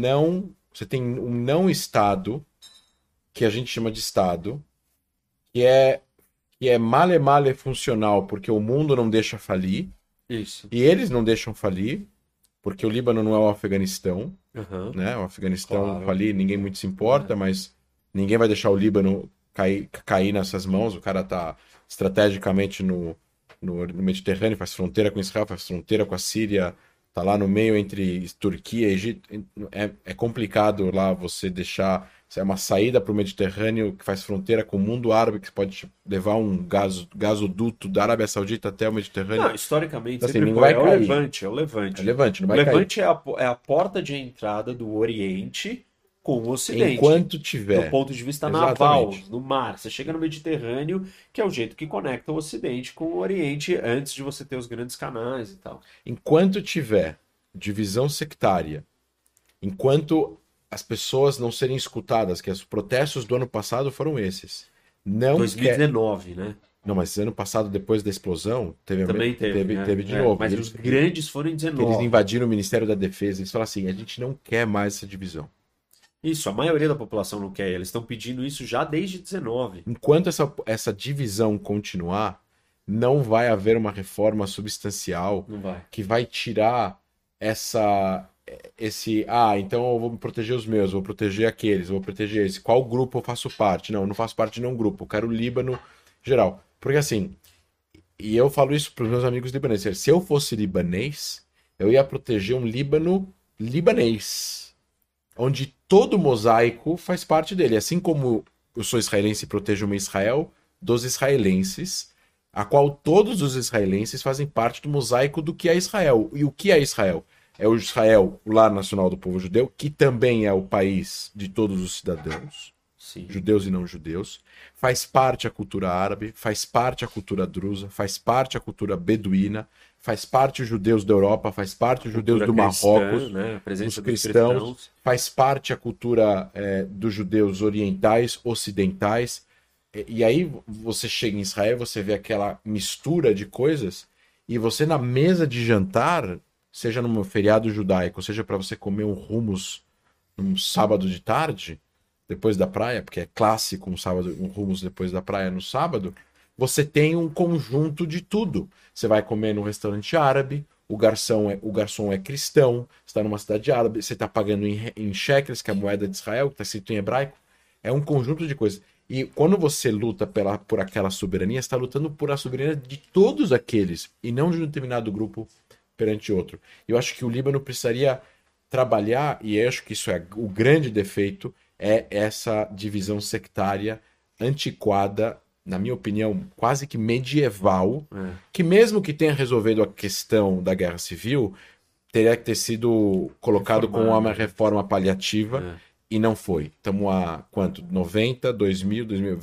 não Estado, que a gente chama de Estado, que é male funcional, porque o mundo não deixa falir. Isso. E eles não deixam falir, porque o Líbano não é o Afeganistão. Né? O Afeganistão falir, ninguém muito se importa, mas ninguém vai deixar o Líbano cair nessas mãos. O cara tá estrategicamente no Mediterrâneo, faz fronteira com Israel, faz fronteira com a Síria, tá lá no meio entre Turquia e Egito. É complicado lá você deixar. É uma saída para o Mediterrâneo que faz fronteira com o mundo árabe, que pode levar um gasoduto da Arábia Saudita até o Mediterrâneo. Não, historicamente Então, assim, sempre não foi. vai cair. É o Levante. É Levante, não O vai cair. Levante é a porta de entrada do Oriente com o Ocidente. Enquanto tiver. Do ponto de vista naval, no mar. Você chega no Mediterrâneo, que é o jeito que conecta o Ocidente com o Oriente antes de você ter os grandes canais e tal. Enquanto tiver divisão sectária, enquanto as pessoas não serem escutadas, que os protestos do ano passado foram esses. Não 2019, né? Não, mas ano passado, depois da explosão, Também teve de novo. Mas os grandes foram em 19. Eles invadiram o Ministério da Defesa. Eles falaram assim, a gente não quer mais essa divisão. Isso, a maioria da população não quer. Eles estão pedindo isso já desde 19. Enquanto essa divisão continuar, não vai haver uma reforma substancial que vai tirar então eu vou proteger os meus, vou proteger aqueles, vou proteger esse. Qual grupo eu faço parte? Não, eu não faço parte de nenhum grupo. Eu quero o Líbano geral. Porque assim, e eu falo isso para os meus amigos libaneses, se eu fosse libanês, eu ia proteger um Líbano libanês, onde todo mosaico faz parte dele. Assim como eu sou israelense e protejo uma Israel dos israelenses, a qual todos os israelenses fazem parte do mosaico do que é Israel. E o que é Israel? É o Israel, o lar nacional do povo judeu, que também é o país de todos os cidadãos, Sim. Judeus e não judeus. Faz parte a cultura árabe, faz parte a cultura drusa, faz parte a cultura beduína, faz parte os judeus da Europa, faz parte os judeus do Marrocos, né? Os cristãos, faz parte a cultura dos judeus orientais, ocidentais. E aí você chega em Israel, você vê aquela mistura de coisas, e você na mesa de jantar, seja num feriado judaico, seja para você comer um hummus num sábado de tarde, depois da praia, porque é clássico um hummus depois da praia no sábado, você tem um conjunto de tudo. Você vai comer num restaurante árabe, o garçom é cristão, você está numa cidade árabe, você está pagando em shekels, que é a moeda de Israel, que está escrito em hebraico. É um conjunto de coisas. E quando você luta por aquela soberania, você está lutando por a soberania de todos aqueles, e não de um determinado grupo perante outro. Eu acho que o Líbano precisaria trabalhar, e eu acho que isso é o grande defeito, é essa divisão sectária antiquada, na minha opinião, quase que medieval, que mesmo que tenha resolvido a questão da guerra civil, teria que ter sido colocado como uma reforma paliativa, e não foi. Estamos há quanto? 90, 2000,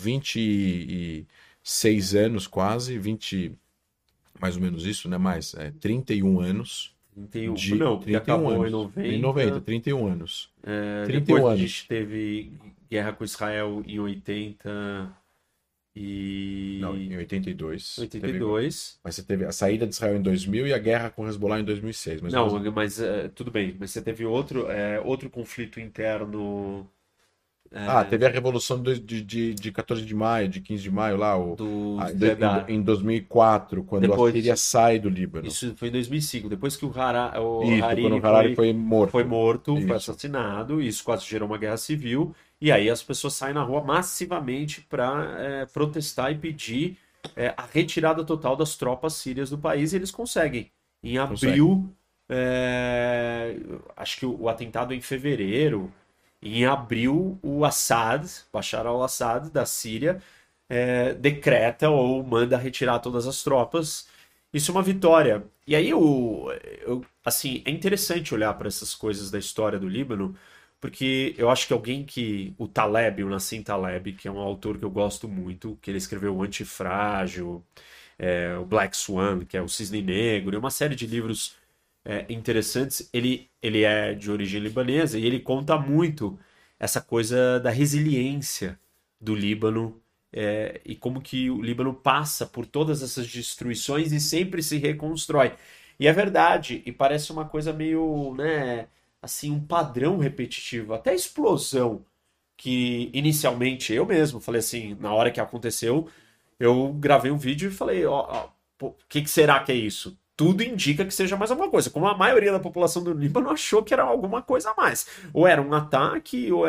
26 anos quase, 20, mais ou menos isso, né? Mais, 31 anos. 31, não, porque acabou anos. Em 90. 31 anos. 31 depois anos. A gente teve guerra com Israel em 80 e... Não, em 82. 82. Mas você teve a saída de Israel em 2000 e a guerra com Hezbollah em 2006. Mas tudo bem. Mas você teve outro conflito interno... teve a Revolução de 14 de maio, de 15 de maio lá, em 2004, quando a Síria sai do Líbano. Isso foi em 2005, depois que o Hariri foi morto. Foi assassinado, isso quase gerou uma guerra civil, e aí as pessoas saem na rua massivamente para protestar e pedir a retirada total das tropas sírias do país, e eles conseguem. Em abril, acho que o atentado é em fevereiro. Em abril, o Assad, Bashar al-Assad, da Síria, decreta ou manda retirar todas as tropas. Isso é uma vitória. E aí, assim, é interessante olhar para essas coisas da história do Líbano, porque eu acho que o Taleb, o Nassim Taleb, que é um autor que eu gosto muito, que ele escreveu O Antifrágil, o Black Swan, que é o Cisne Negro, e uma série de livros interessantes. Ele é de origem libanesa e ele conta muito essa coisa da resiliência do Líbano e como que o Líbano passa por todas essas destruições e sempre se reconstrói. E é verdade, e parece uma coisa meio, né, assim, um padrão repetitivo, até a explosão que inicialmente eu mesmo falei assim, na hora que aconteceu, eu gravei um vídeo e falei, o que será que é isso? Tudo indica que seja mais alguma coisa. Como a maioria da população do Líbano achou que era alguma coisa a mais. Ou era um ataque, ou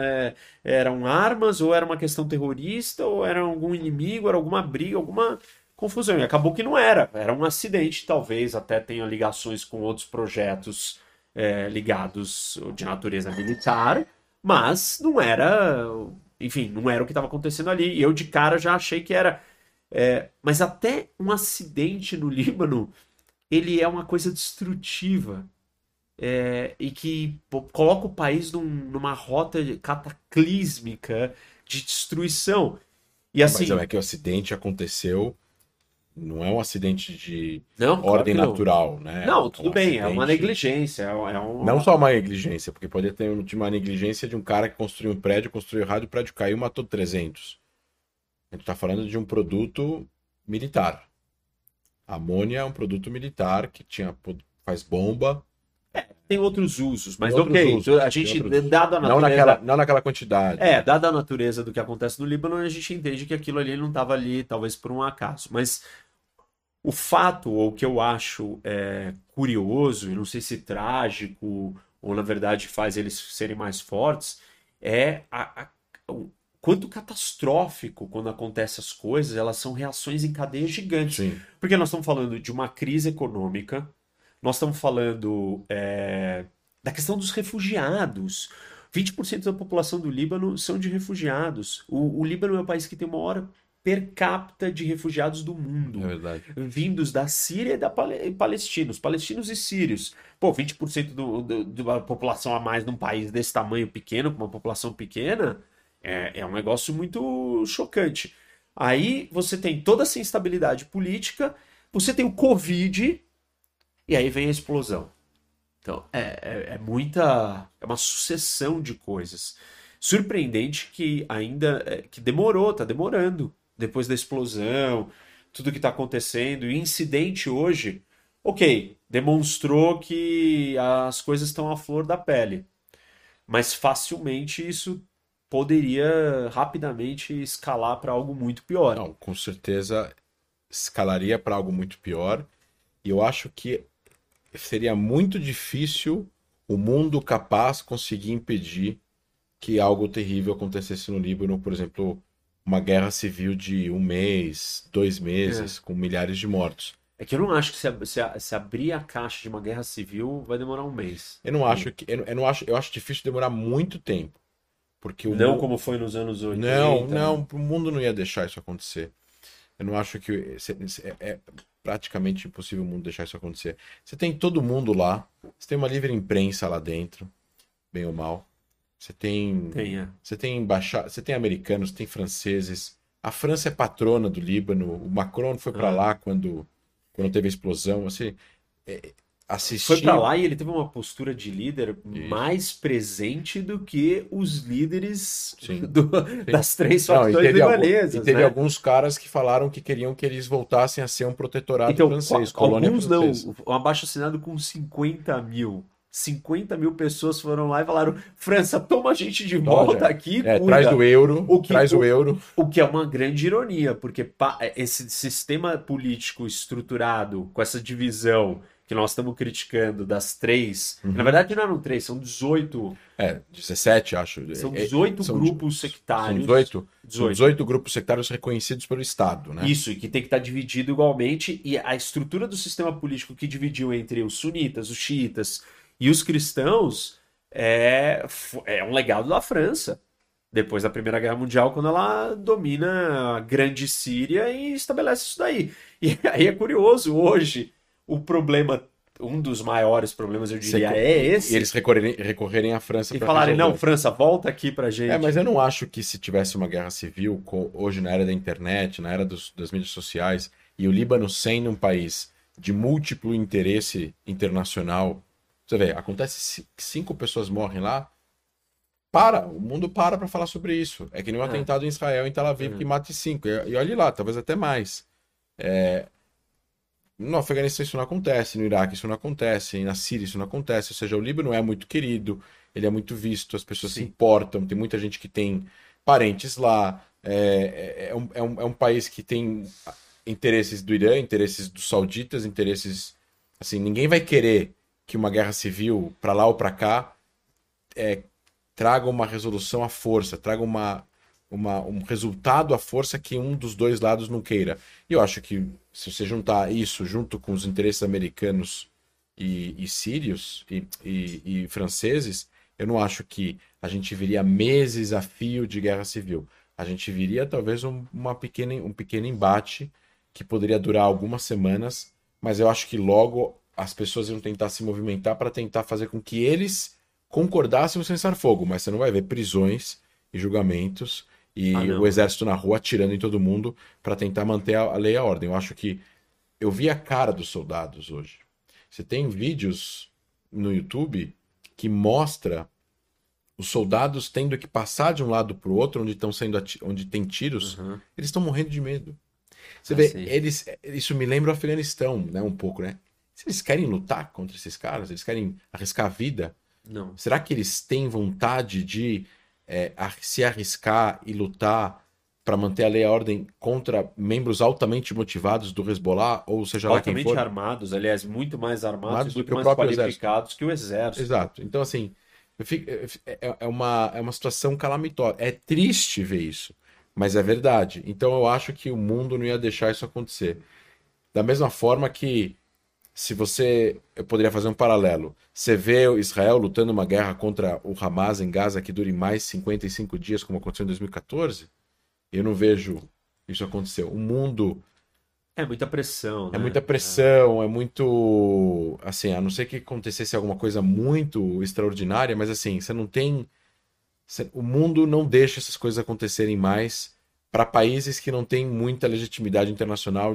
eram armas, ou era uma questão terrorista, ou era algum inimigo, era alguma briga, alguma confusão. E acabou que não era. Era um acidente, talvez até tenha ligações com outros projetos ligados de natureza militar, mas não era, enfim, não era o que estava acontecendo ali. E eu de cara já achei que era. Mas até um acidente no Líbano, ele é uma coisa destrutiva. E que coloca o país numa rota cataclísmica de destruição. E Mas assim, é que o acidente aconteceu, não é um acidente de não, claro ordem que não. natural, né? Não, É um tudo bem, é uma acidente. negligência, Não só uma negligência, porque poderia ter uma negligência de um cara que construiu um prédio, construiu errado, o prédio caiu e matou 300. A gente está falando de um produto militar. A amônia é um produto militar que faz bomba. tem outros usos, Tem mas outros ok, usos. a Tem gente, outros usos. dado a Não natureza, não naquela quantidade. dada a natureza do que acontece no Líbano, a gente entende que aquilo ali não estava ali, talvez por um acaso, mas o fato, ou o que eu acho curioso, e não sei se trágico, ou na verdade faz eles serem mais fortes, é o quanto catastrófico quando acontecem as coisas, elas são reações em cadeia gigantes. Sim. Porque nós estamos falando de uma crise econômica, nós estamos falando da questão dos refugiados. 20% da população do Líbano são de refugiados. O Líbano é o país que tem uma hora per capita de refugiados do É mundo, verdade. vindos da Síria e da palestinos, palestinos e sírios. Pô, 20% da população a mais num país desse tamanho pequeno, com uma população pequena, é um negócio muito chocante. Aí você tem toda essa instabilidade política, você tem o Covid, e aí vem a explosão. Então, muita. É uma sucessão de coisas. Surpreendente que ainda. Que demorou, tá demorando. Depois da explosão, tudo que tá acontecendo. E o incidente hoje, ok, demonstrou que as coisas estão à flor da pele. Mas facilmente isso poderia rapidamente escalar para algo muito pior. Não, com certeza escalaria para algo muito pior. E eu acho que seria muito difícil o mundo capaz conseguir impedir que algo terrível acontecesse no Líbano, por exemplo, uma guerra civil de um mês, 2 meses, com milhares de mortos. É que eu não acho que se abrir a caixa de uma guerra civil vai demorar um mês. Eu não acho que, eu não acho, eu acho difícil demorar muito tempo, porque o Não mundo, como foi nos anos não, 80, né? não, o mundo não ia deixar isso acontecer. Eu não acho que é praticamente impossível o mundo deixar isso acontecer. Você tem todo mundo lá, você tem uma livre imprensa lá dentro, bem ou mal. Tenha. Você tem americanos, tem franceses. A França é patrona do Líbano. O Macron foi para lá quando teve a explosão. Assim, Foi pra assistir. lá e ele teve uma postura de líder Isso, mais presente do que os líderes sim, sim. das três Não, facções e libanesas, teve né? alguns caras que falaram que queriam que eles voltassem a ser um protetorado Então, francês, colônia alguns não, francesa. um abaixo-assinado com 50 mil. 50 mil pessoas foram lá e falaram: França, toma a gente de volta Olha, aqui, traz cuida. do euro, O que, traz o euro. o que é uma grande ironia, porque esse sistema político estruturado, com essa divisão que nós estamos criticando das três, na Uhum. verdade não eram três, são 18, 17, acho. são 18 São, grupos são sectários. 18, são 18. 18 grupos sectários reconhecidos pelo Estado, né? Isso, e que tem que estar dividido igualmente, e a estrutura do sistema político que dividiu entre os sunitas, os xiitas e os cristãos é um legado da França. Depois da Primeira Guerra Mundial, quando ela domina a Grande Síria e estabelece isso daí. E aí é curioso, hoje, o problema, um dos maiores problemas, eu diria, é E esse. eles recorrerem à França E para falarem, não, resolver. França, volta aqui pra gente. Mas eu não acho que se tivesse uma guerra civil, hoje na era da internet, na era das mídias sociais, e o Líbano sendo um país de múltiplo interesse internacional, você vê, acontece que 5 pessoas morrem lá, o mundo para falar sobre isso. É que nem um É, atentado em Israel, em Tel Aviv, que mata 5. E olhe lá, talvez até mais. No Afeganistão isso não acontece, no Iraque isso não acontece, na Síria isso não acontece. Ou seja, o Líbano é muito querido, ele é muito visto, as pessoas se sim. importam, tem muita gente que tem parentes lá. É um país que tem interesses do Irã, interesses dos sauditas, interesses. Assim, ninguém vai querer que uma guerra civil, para lá ou para cá, traga uma resolução à força, traga um resultado à força que um dos dois lados não queira. E eu acho que se você juntar isso junto com os interesses americanos e sírios e franceses, eu não acho que a gente viria meses a fio de guerra civil. A gente viria talvez um pequeno embate que poderia durar algumas semanas, mas eu acho que logo as pessoas iam tentar se movimentar para tentar fazer com que eles concordassem o cessar-fogo, mas você não vai ver prisões e julgamentos Ah, e o não. exército na rua atirando em todo mundo para tentar manter a lei e a ordem. Eu acho que eu vi a cara dos soldados hoje. Você tem vídeos no YouTube que mostra os soldados tendo que passar de um lado para o outro, onde estão sendo onde tem tiros, Uhum. eles estão morrendo de medo. Você Ah, vê, sim. isso me lembra o Afeganistão, né, um pouco, né? Se eles querem lutar contra esses caras, eles querem arriscar a vida, Não. será que eles têm vontade de se arriscar e lutar para manter a lei e a ordem contra membros altamente motivados do Hezbollah, ou seja lá quem Altamente for, armados, aliás, muito mais armados armados e do muito que o mais próprio exército? qualificados que o exército, né? Exato. Então, assim, é uma situação calamitosa. É triste ver isso, mas é verdade. Então, eu acho que o mundo não ia deixar isso acontecer. Da mesma forma que, se você. Eu poderia fazer um paralelo. Você vê Israel lutando uma guerra contra o Hamas em Gaza que dure mais 55 dias, como aconteceu em 2014. Eu não vejo isso acontecer. O mundo É muita pressão, é né? muita pressão, é muito. Assim, a não ser que acontecesse alguma coisa muito extraordinária, mas assim, você não tem. O mundo não deixa essas coisas acontecerem mais para países que não têm muita legitimidade internacional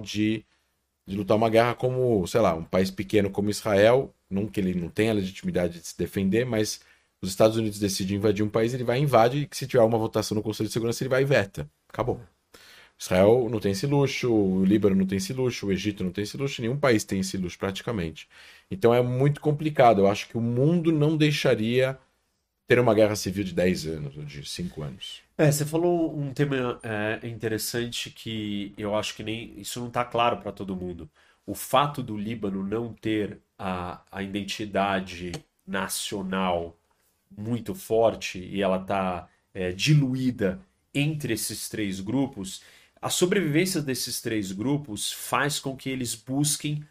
de lutar uma guerra como, sei lá, um país pequeno como Israel, não que ele não tenha legitimidade de se defender, mas os Estados Unidos decidem invadir um país, ele vai e invade, e que se tiver uma votação no Conselho de Segurança, ele vai e veta. Acabou. Israel não tem esse luxo, o Líbano não tem esse luxo, o Egito não tem esse luxo, nenhum país tem esse luxo praticamente. Então é muito complicado. Eu acho que o mundo não deixaria ter uma guerra civil de 10 anos ou de 5 anos. Você falou um tema interessante que eu acho que nem isso não está claro para todo mundo. O fato do Líbano não ter a identidade nacional muito forte e ela está diluída entre esses três grupos, a sobrevivência desses três grupos faz com que eles busquem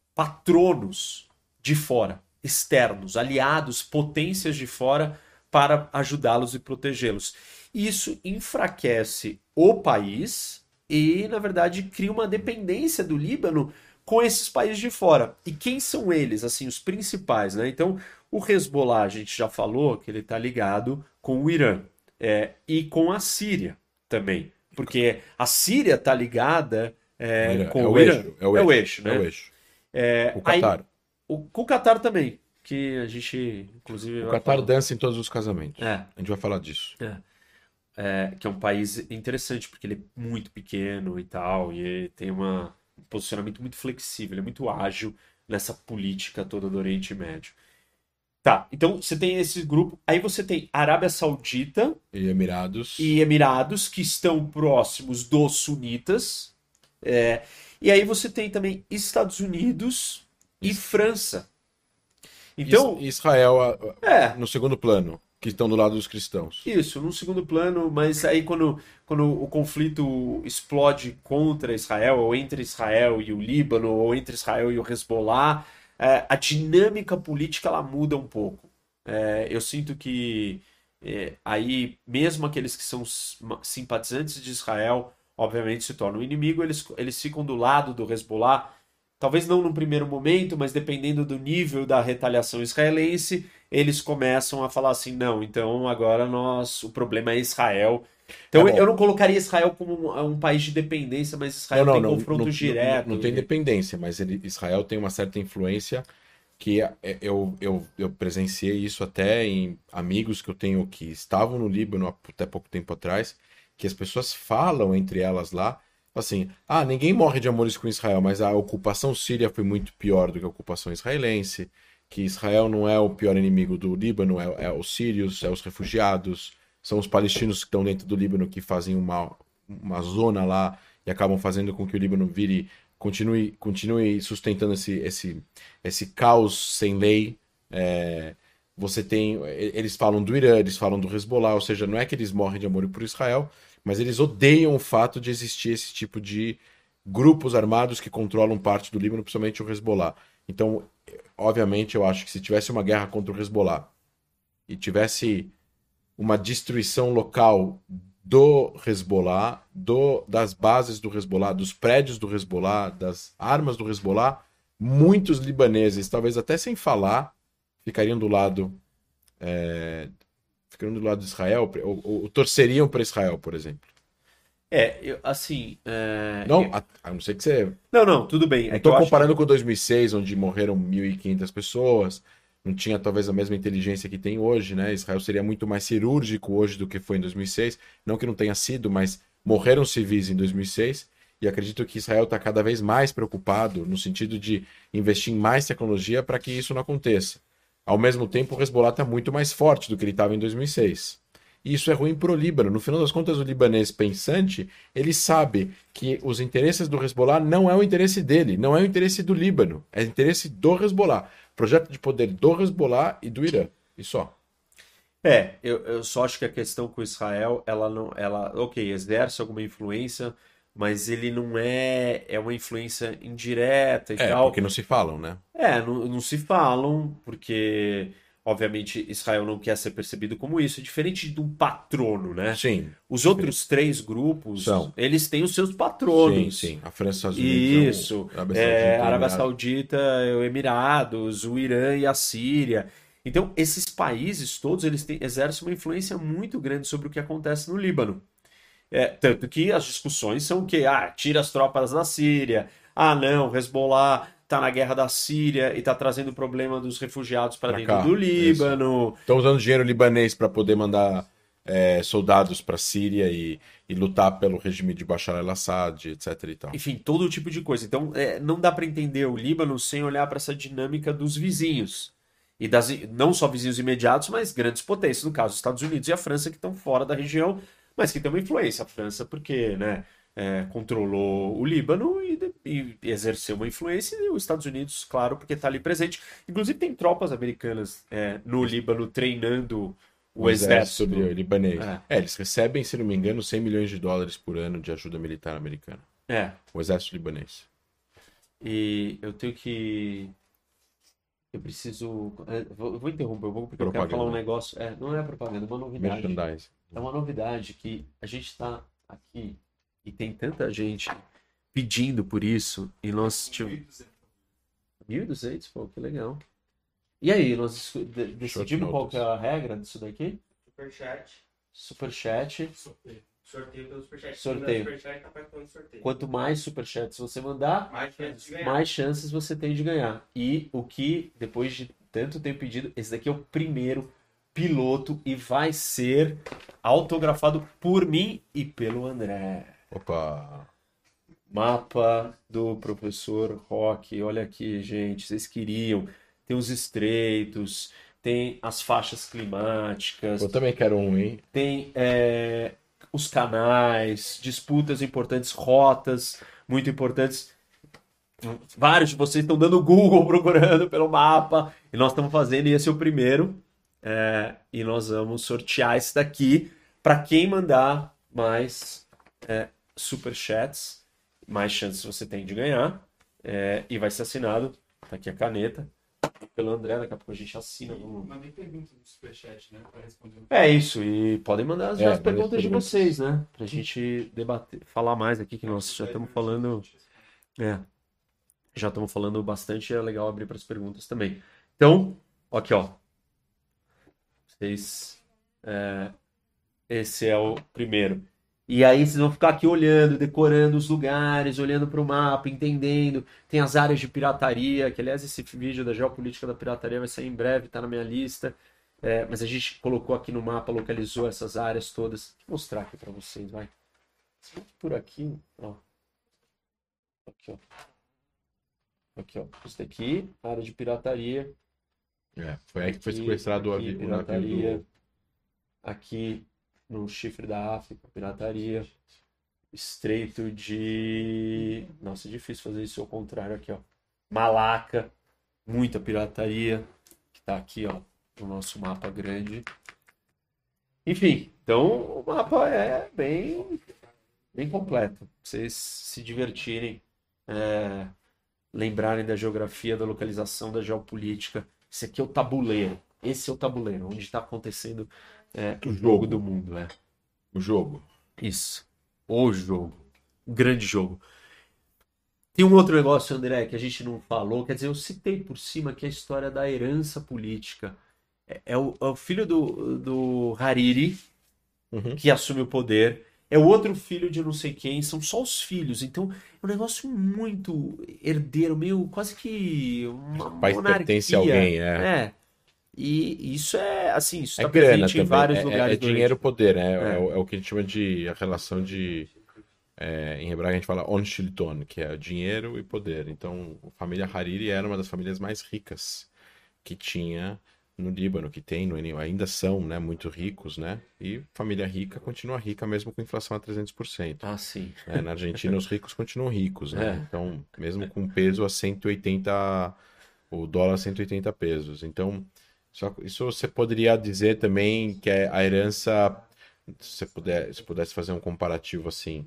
patronos de fora, externos, aliados, potências de fora para ajudá-los e protegê-los. Isso enfraquece o país e, na verdade, cria uma dependência do Líbano com esses países de fora. E quem são eles, assim, os principais, né? Então, o Hezbollah, a gente já falou que ele está ligado com o Irã e com a Síria também, porque a Síria está ligada O Irã é com o o Irã. eixo, é o É o eixo, eixo, é o né? eixo. O Aí, Catar. com o Qatar também, que a gente, inclusive, O vai Catar falar. dança em todos os casamentos. É, A gente vai falar disso. que é um país interessante, porque ele é muito pequeno e tal, e ele tem um posicionamento muito flexível, ele é muito ágil nessa política toda do Oriente Médio. Tá, então você tem esse grupo, aí você tem Arábia Saudita E Emirados. e Emirados, que estão próximos dos sunitas, e aí você tem também Estados Unidos e Is- França. Então, Israel é, no segundo plano, que estão do lado dos cristãos. isso, num segundo plano, mas aí quando o conflito explode contra Israel, ou entre Israel e o Líbano, ou entre Israel e o Hezbollah, a dinâmica política ela muda um pouco. Eu sinto que aí, mesmo aqueles que são simpatizantes de Israel, obviamente se tornam inimigo, eles ficam do lado do Hezbollah, talvez não no primeiro momento, mas dependendo do nível da retaliação israelense, eles começam a falar assim, não, então agora o problema é Israel. É Então eu bom. não colocaria Israel como um país de dependência, mas Não, Israel não, tem não, não, confrontos não diretos. tem dependência, mas Israel tem uma certa influência que eu presenciei isso até em amigos que eu tenho que estavam no Líbano até pouco tempo atrás, que as pessoas falam entre elas lá, assim, ninguém morre de amores com Israel, mas a ocupação síria foi muito pior do que a ocupação israelense, que Israel não é o pior inimigo do Líbano, é os sírios, é os refugiados, são os palestinos que estão dentro do Líbano que fazem uma zona lá e acabam fazendo com que o Líbano continue sustentando esse caos sem lei. Você tem. Eles falam do Irã, eles falam do Hezbollah, ou seja, não é que eles morrem de amor por Israel, mas eles odeiam o fato de existir esse tipo de grupos armados que controlam parte do Líbano, principalmente o Hezbollah. Então, obviamente, eu acho que se tivesse uma guerra contra o Hezbollah e tivesse uma destruição local do Hezbollah, das bases do Hezbollah, dos prédios do Hezbollah, das armas do Hezbollah, muitos libaneses, talvez até sem falar, ficariam do lado de Israel, ou torceriam para Israel, por exemplo. Assim. Não, a não ser que você. Não, tudo bem. Não estou comparando com 2006, onde morreram 1.500 pessoas, não tinha talvez a mesma inteligência que tem hoje, né? Israel seria muito mais cirúrgico hoje do que foi em 2006. Não que não tenha sido, mas morreram civis em 2006. E acredito que Israel está cada vez mais preocupado no sentido de investir em mais tecnologia para que isso não aconteça. Ao mesmo tempo, o Hezbollah está muito mais forte do que ele estava em 2006. E isso é ruim para o Líbano. No final das contas, o libanês pensante, ele sabe que os interesses do Hezbollah não é o interesse dele, não é o interesse do Líbano, é o interesse do Hezbollah. Projeto de poder do Hezbollah e do Irã. E só. Eu só acho que a questão com Israel, ok, exerce alguma influência, mas ele não é uma influência indireta e tal. Porque não se falam, né? Não se falam, porque, obviamente, Israel não quer ser percebido como isso, é diferente de um patrono, né? Sim. Os outros três grupos, eles têm os seus patronos. Sim. A França, os Estados Unidos, isso. Arábia Saudita, o Emirados, o Irã e a Síria. Então, esses países todos, exercem uma influência muito grande sobre o que acontece no Líbano. Tanto que as discussões são que, tira as tropas da Síria, não, o Hezbollah está na guerra da Síria e está trazendo o problema dos refugiados para dentro do Líbano. Estão usando dinheiro libanês para poder mandar soldados para a Síria e lutar pelo regime de Bashar al-Assad, etc. e tal. Enfim, todo tipo de coisa. Então, não dá para entender o Líbano sem olhar para essa dinâmica dos vizinhos. E não só vizinhos imediatos, mas grandes potências, no caso, os Estados Unidos e a França, que estão fora da região, mas que tem uma influência. A França, porque controlou o Líbano e exerceu uma influência, e os Estados Unidos, claro, porque está ali presente. Inclusive, tem tropas americanas no Líbano treinando o exército libanês. Eles recebem, se não me engano, 100 milhões de dólares por ano de ajuda militar americana. O exército libanês. E eu tenho que... Eu preciso... Vou interromper um pouco, porque eu quero falar um negócio... não é propaganda, é uma novidade. Merchandise. É uma novidade que a gente está aqui e tem tanta gente pedindo por isso, e nós... 1.200, pô, que legal. E aí, nós decidimos qual que é a regra disso daqui? Superchat. Sorteio pelo Superchat. Sorteio. Quanto mais Superchats você mandar, mais chances você tem de ganhar. E o que, depois de tanto tempo pedido, esse daqui é o primeiro piloto e vai ser autografado por mim e pelo André. Opa! Mapa do professor Roque. Olha aqui, gente, vocês queriam. Tem os estreitos, tem as faixas climáticas. Eu também quero um, hein? Tem os canais, disputas importantes, rotas muito importantes. Vários de vocês estão dando Google procurando pelo mapa. E nós estamos fazendo, e esse é o primeiro. E nós vamos sortear esse daqui para quem mandar mais superchats. Mais chances você tem de ganhar. E vai ser assinado. Tá aqui a caneta. Pelo André, daqui a pouco a gente assina. Mandei perguntas no superchat, né? Para responder. Isso, e podem mandar as perguntas de vocês, né? Pra gente debater, falar mais aqui, que nós já estamos falando. Já estamos falando bastante, é legal abrir para as perguntas também. Então, aqui, ó. Vocês. Esse é o primeiro. E aí vocês vão ficar aqui olhando, decorando os lugares, olhando para o mapa, entendendo. Tem as áreas de pirataria, que aliás esse vídeo da geopolítica da pirataria vai sair em breve, está na minha lista. Mas a gente colocou aqui no mapa, localizou essas áreas todas. Vou mostrar aqui para vocês, vai. Por aqui, ó. Aqui, ó. Aqui, ó. Isso daqui, área de pirataria. Foi aí que foi sequestrado o navio. Aqui no chifre da África, pirataria. Estreito de... Nossa, é difícil fazer isso ao contrário aqui, ó. Malaca, muita pirataria, que tá aqui, ó, no nosso mapa grande. Enfim, Então, o mapa é bem completo. Pra vocês se divertirem, é, lembrarem da geografia, da localização, da geopolítica. Esse aqui é o tabuleiro. Esse é o tabuleiro, onde está acontecendo o jogo do mundo. O jogo. Isso. O jogo. O grande jogo. Tem um outro negócio, André, que a gente não falou. Quer dizer, eu citei por cima que é a história da herança política. É o filho do Hariri Uhum. que assume o poder. É o outro filho de não sei quem. São só os filhos. Então, é um negócio muito herdeiro, meio quase que uma O país pertence a monarquia. alguém, é. É. E isso é assim, isso É está grana presente em também, vários lugares do dinheiro Oriente. poder, né? É. É o que a gente chama de a relação de. Em hebraico a gente fala on shilton, que é dinheiro e poder. Então, a família Hariri era uma das famílias mais ricas que tinha no Líbano, que tem, ainda são, né, muito ricos, né? E família rica continua rica mesmo com inflação a 300%. Ah, sim. Né? Na Argentina, os ricos continuam ricos, né? É. Então, mesmo com peso a 180, o dólar a 180 pesos. Então, isso você poderia dizer também que é a herança, se pudesse fazer um comparativo assim,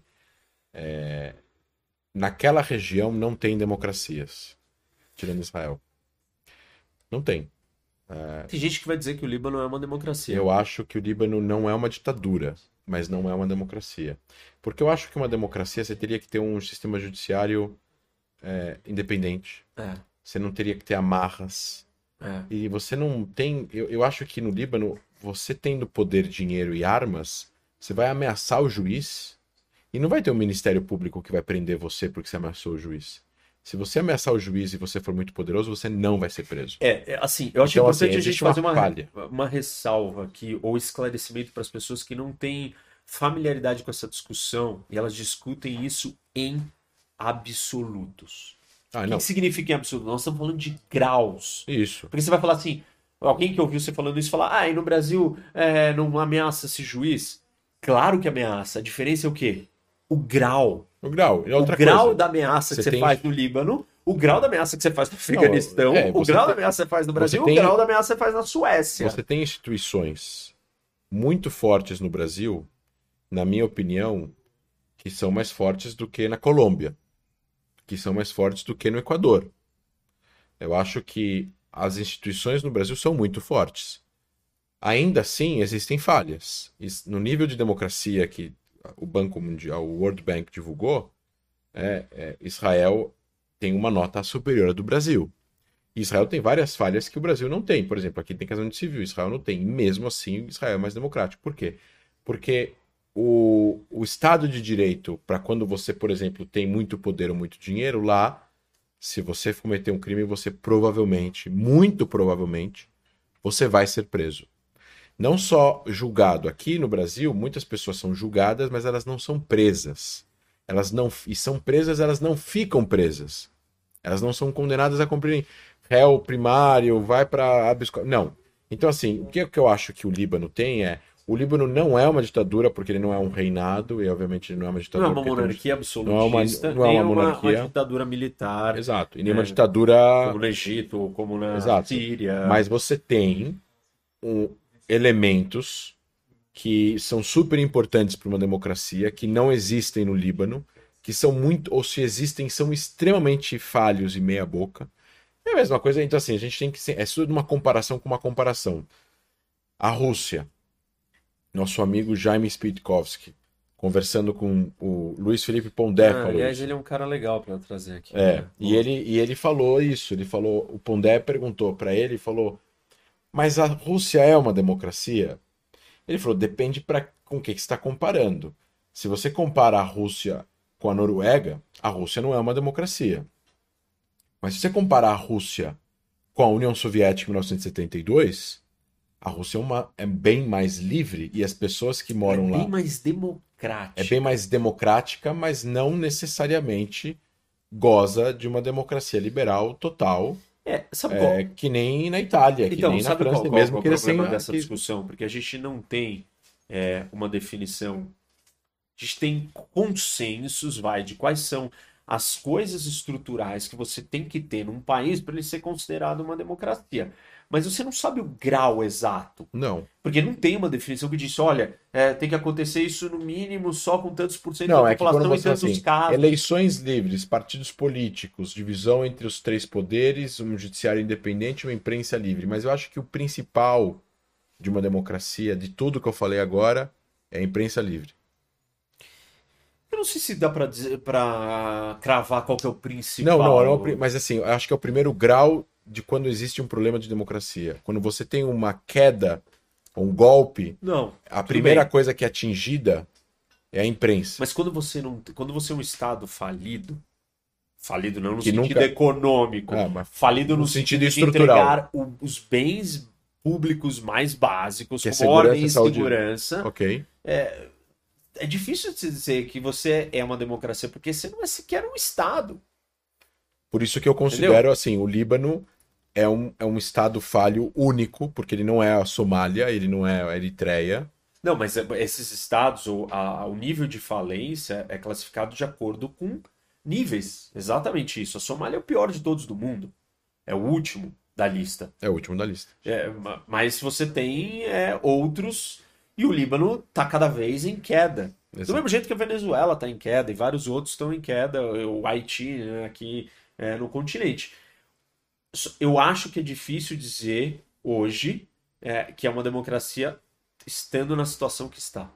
naquela região não tem democracias, tirando Israel. Não tem. Tem gente que vai dizer que o Líbano é uma democracia. Eu acho que o Líbano não é uma ditadura, mas não é uma democracia. Porque eu acho que uma democracia você teria que ter um sistema judiciário independente. É, Você não teria que ter amarras. é. E você não tem. Eu acho que no Líbano, você tendo poder, dinheiro e armas, você vai ameaçar o juiz e não vai ter um Ministério Público que vai prender você porque você ameaçou o juiz. Se você ameaçar o juiz e você for muito poderoso, você não vai ser preso. Assim, eu acho Então, importante assim, a gente existe uma fazer falha. uma ressalva aqui, ou esclarecimento para as pessoas que não têm familiaridade com essa discussão e elas discutem isso em absolutos. Ah, O não. que significa em absoluto? Nós estamos falando de graus. Isso. Porque você vai falar assim, alguém que ouviu você falando isso fala, e no Brasil não ameaça esse juiz? Claro que ameaça. A diferença é o quê? O grau. O grau. E O outra grau coisa, da ameaça que você você tem- faz no Líbano, o grau da ameaça que você faz no Afeganistão, o você grau da tem- ameaça que você faz no Brasil, tem- o grau da ameaça que você faz na Suécia. você tem instituições muito fortes no Brasil, na minha opinião, que são mais fortes do que na Colômbia, que são mais fortes do que no Equador. Eu acho que as instituições no Brasil são muito fortes. Ainda assim, existem falhas. No nível de democracia que o Banco Mundial, o World Bank divulgou, Israel tem uma nota superior à do Brasil. Israel tem várias falhas que o Brasil não tem. Por exemplo, aqui tem casamento civil, Israel não tem. E mesmo assim, Israel é mais democrático. Por quê? Porque o Estado de Direito, para quando você, por exemplo, tem muito poder ou muito dinheiro, lá, se você cometer um crime, você provavelmente, muito provavelmente, você vai ser preso. Não só julgado. Aqui no Brasil, muitas pessoas são julgadas, mas elas não são presas. E são presas, elas não ficam presas. Elas não são condenadas a cumprir réu primário, vai para habeas corpus. Não. Então, assim, o que eu acho que o Líbano tem o Líbano não é uma ditadura, porque ele não é um reinado, e obviamente ele não é uma Não é ditadura. uma porque monarquia absolutista, não é nem uma monarquia. uma ditadura militar, Exato. E nem uma ditadura. como no Egito, ou como na Exato. Síria. Mas você tem elementos que são super importantes para uma democracia, que não existem no Líbano, que são muito, ou se existem, são extremamente falhos e meia boca. É a mesma coisa, então assim, a gente tem que ser, tudo uma comparação com uma comparação. A Rússia, nosso amigo Jaime Spitkovski, conversando com o Luiz Felipe Pondé, falou aliás, isso. ele é um cara legal para trazer aqui. E ele falou isso, o Pondé perguntou para ele, falou, mas a Rússia é uma democracia? Ele falou, depende com o que você está comparando. Se você compara a Rússia com a Noruega, a Rússia não é uma democracia. Mas se você comparar a Rússia com a União Soviética em 1972, a Rússia é bem mais livre e as pessoas que moram lá... É bem mais democrática. É bem mais democrática, mas não necessariamente goza de uma democracia liberal total, Sabe qual? que nem na Itália, que Então, nem na sabe França, qual mesmo é o que eles problema tenham... dessa discussão? Porque a gente não tem uma definição. A gente tem consensos, de quais são as coisas estruturais que você tem que ter num país para ele ser considerado uma democracia. Mas você não sabe o grau exato. Não. Porque não tem uma definição que diz, olha, tem que acontecer isso no mínimo só com tantos por cento Não, da é que quando população e você tantos assim, casos. eleições livres, partidos políticos, divisão entre os três poderes, um judiciário independente e uma imprensa livre. Mas eu acho que o principal de uma democracia, de tudo que eu falei agora, é a imprensa livre. Eu não sei se dá para dizer, para cravar qual que é o principal. Não, mas assim, eu acho que é o primeiro grau de quando existe um problema de democracia. Quando você tem uma queda, um golpe, Não, a tudo primeira bem. coisa que é atingida é a imprensa. Mas quando você não, quando você é um estado falido, falido não no Que sentido nunca- econômico, Mas falido no no sentido sentido de estrutural. entregar os bens públicos mais básicos, Que é como segurança, ordem e saúde. segurança, Ok. é difícil de se dizer que você é uma democracia, porque você não é sequer um estado. Por isso que eu considero assim, o Líbano é um estado falho único, porque ele não é a Somália, ele não é a Eritreia. Não, mas esses estados, o nível de falência é classificado de acordo com níveis. Exatamente isso. A Somália é o pior de todos do mundo. É o último da lista. É o último da lista. Mas você tem outros, e o Líbano está cada vez em queda. Do Exato. mesmo jeito que a Venezuela está em queda, e vários outros estão em queda, o Haiti, né, aqui no continente. Eu acho que é difícil dizer hoje que é uma democracia estando na situação que está.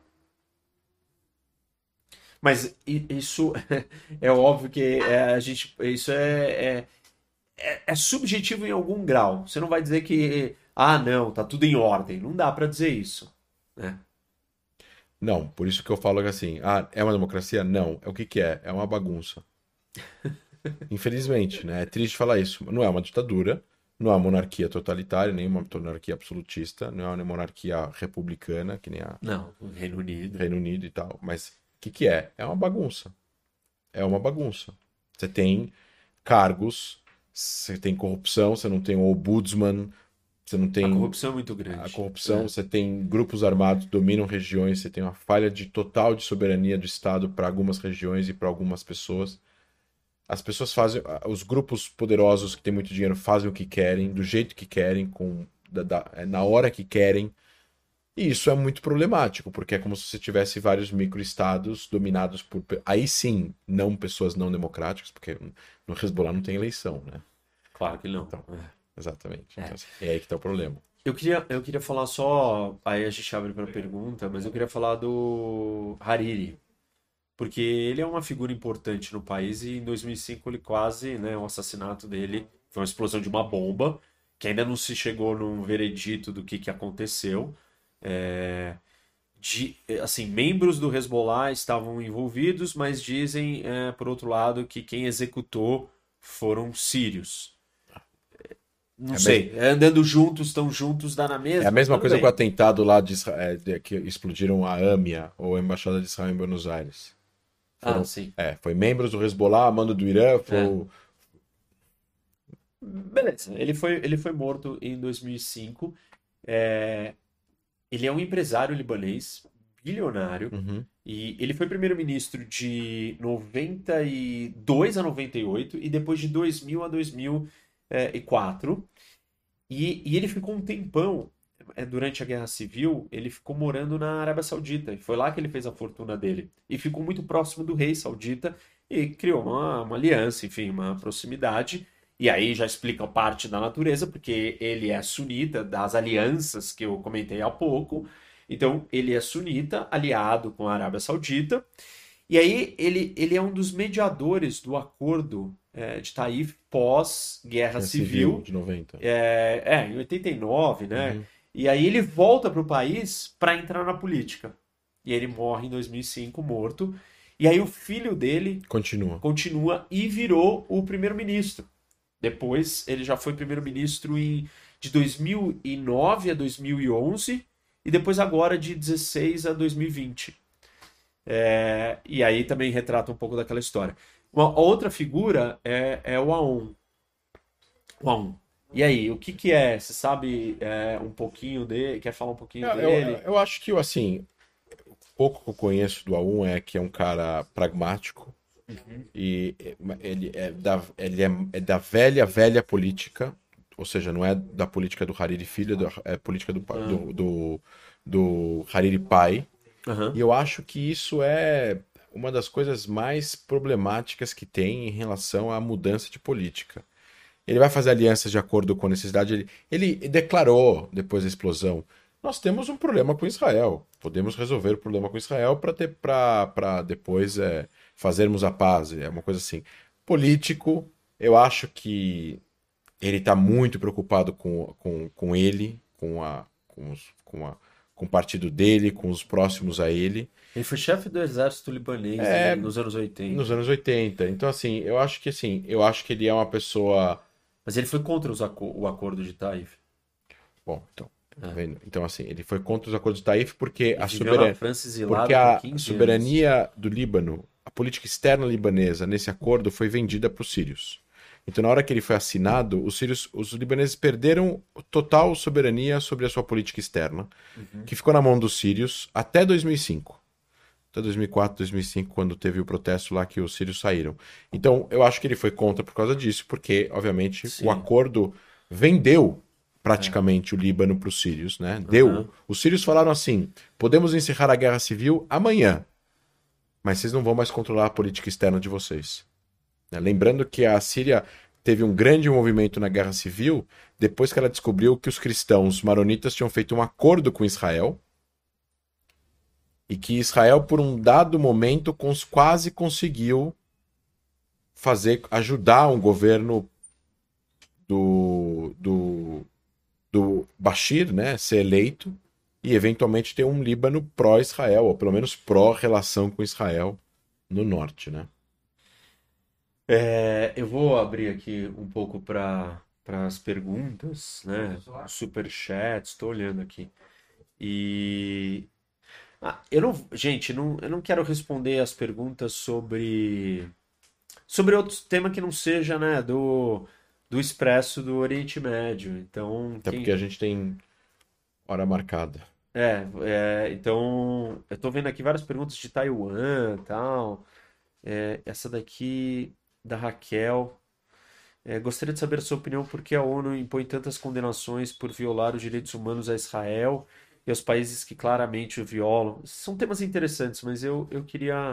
Mas isso é óbvio que isso é subjetivo em algum grau. Você não vai dizer que, não, tá tudo em ordem. Não dá para dizer isso, né? Não, por isso que eu falo que assim, é uma democracia? Não. É o que que é? É uma bagunça. Infelizmente, né? É triste falar isso. Não é uma ditadura, não é uma monarquia totalitária, nem uma monarquia absolutista, não é uma monarquia republicana, que nem a Não, o Reino Unido. Reino Unido e tal. Mas o que que é? É uma bagunça. É uma bagunça. Você tem cargos, você tem corrupção, você não tem o ombudsman, você não A tem corrupção é muito grande. a corrupção, né? você tem grupos armados que dominam regiões, você tem uma falha de total de soberania do Estado para algumas regiões e para algumas pessoas. As pessoas fazem, os grupos poderosos que têm muito dinheiro fazem o que querem, do jeito que querem, na hora que querem. E isso é muito problemático, porque é como se você tivesse vários microestados dominados por. Aí sim, não pessoas não democráticas, porque no Hezbollah não tem eleição, né? Claro que não. Então, exatamente. Então, assim, é aí que tá o problema. Eu queria falar só. Aí a gente abre para pergunta, mas eu queria falar do Hariri. Porque ele é uma figura importante no país e em 2005 ele quase, né, o assassinato dele foi uma explosão de uma bomba, que ainda não se chegou num veredito do que aconteceu. É, assim, membros do Hezbollah estavam envolvidos, mas dizem, por outro lado, que quem executou foram sírios. Não sei, andando juntos, estão juntos, dá na mesma. É a mesma tudo coisa bem. com o atentado lá de Israel, que explodiram a AMIA, ou a Embaixada de Israel em Buenos Aires. Sim. Foi membros do Hezbollah, mando do Irã, Beleza, ele foi morto em 2005. É, ele é um empresário libanês, bilionário, Uhum. e ele foi primeiro-ministro de 92 a 98 e depois de 2000 a 2004. E ele ficou um tempão, durante a Guerra Civil, ele ficou morando na Arábia Saudita. E foi lá que ele fez a fortuna dele. E ficou muito próximo do rei saudita e criou uma aliança, enfim, uma proximidade. E aí já explica parte da natureza, porque ele é sunita, das alianças que eu comentei há pouco. Então, ele é sunita, aliado com a Arábia Saudita. E aí, ele é um dos mediadores do acordo de Taif pós-Guerra Civil. de 90. Em 89, né? Uhum. E aí ele volta para o país para entrar na política. E ele morre em 2005, morto. E aí o filho dele Continua. e virou o primeiro-ministro. Depois ele já foi primeiro-ministro de 2009 a 2011 e depois agora de 16 a 2020. E aí também retrata um pouco daquela história. Uma outra figura é o Aoun. O Aoun. E aí, o que é? Você sabe um pouquinho dele? Quer falar um pouquinho dele? Eu acho que, assim, o pouco que eu conheço do Aoun é que é um cara pragmático, E ele é da velha, velha política, ou seja, não é da política do Hariri filho, é política do Hariri pai. Aham. E eu acho que isso é uma das coisas mais problemáticas que tem em relação à mudança de política. Ele vai fazer alianças de acordo com a necessidade. Ele declarou, depois da explosão, nós temos um problema com Israel. Podemos resolver o problema com Israel para depois fazermos a paz. É uma coisa assim. Político, eu acho que ele está muito preocupado com ele, com o partido dele, com os próximos a ele. Ele foi chefe do exército libanês É, nos anos 80. nos anos 80. Então, eu acho que ele é uma pessoa. Mas ele foi contra o acordo de Taif. Bom, então, tá É. vendo? Então, assim, ele foi contra os acordos de Taif porque Ele viveu na França exilado porque por a 15 soberania do Líbano, a política externa libanesa nesse acordo foi vendida para os sírios. Então, na hora que ele foi assinado, os libaneses perderam total soberania sobre a sua política externa, que ficou na mão dos sírios até 2005. Até 2004, 2005, quando teve o protesto lá que os sírios saíram. Então, eu acho que ele foi contra por causa disso, porque, obviamente, Sim. o acordo vendeu praticamente o Líbano para os sírios, né? Deu. Uhum. Os sírios falaram assim: podemos encerrar a guerra civil amanhã, mas vocês não vão mais controlar a política externa de vocês. Né? Lembrando que a Síria teve um grande movimento na guerra civil depois que ela descobriu que os cristãos maronitas tinham feito um acordo com Israel e que Israel, por um dado momento, quase conseguiu ajudar um governo do Bashir, né, ser eleito e eventualmente ter um Líbano pró-Israel, ou pelo menos pró-relação com Israel no norte, né? Eu vou abrir aqui um pouco para as perguntas, né? Superchat, estou olhando aqui. E eu não quero responder as perguntas sobre outro tema que não seja, né, do Expresso do Oriente Médio. Então, Até porque a gente tem hora marcada. então eu tô vendo aqui várias perguntas de Taiwan, tal. Essa daqui da Raquel. Gostaria de saber a sua opinião por que a ONU impõe tantas condenações por violar os direitos humanos a Israel e aos países que claramente o violam. São temas interessantes, mas eu queria.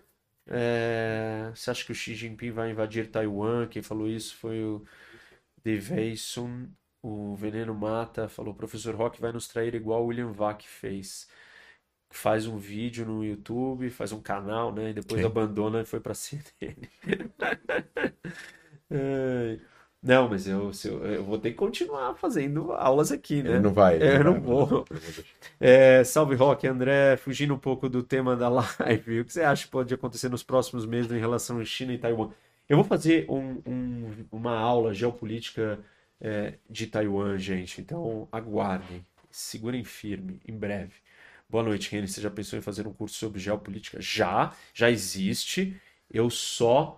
Você acha que o Xi Jinping vai invadir Taiwan? Quem falou isso foi o Deveison. O Veneno Mata falou: Professor Rock vai nos trair igual o William Vac fez. Faz um vídeo no YouTube, faz um canal, né? E depois Sim. abandona e foi pra CNN. Ai. Não, mas eu vou ter que continuar fazendo aulas aqui, né? Ele não vai. Ele Eu não não vai, vou. eu vou deixar. Salve Rock, André, fugindo um pouco do tema da live, o que você acha que pode acontecer nos próximos meses em relação a China e Taiwan? Eu vou fazer uma aula geopolítica de Taiwan, gente, então aguardem, segurem firme, em breve. Boa noite, Reni. Você já pensou em fazer um curso sobre geopolítica? Já existe. Eu só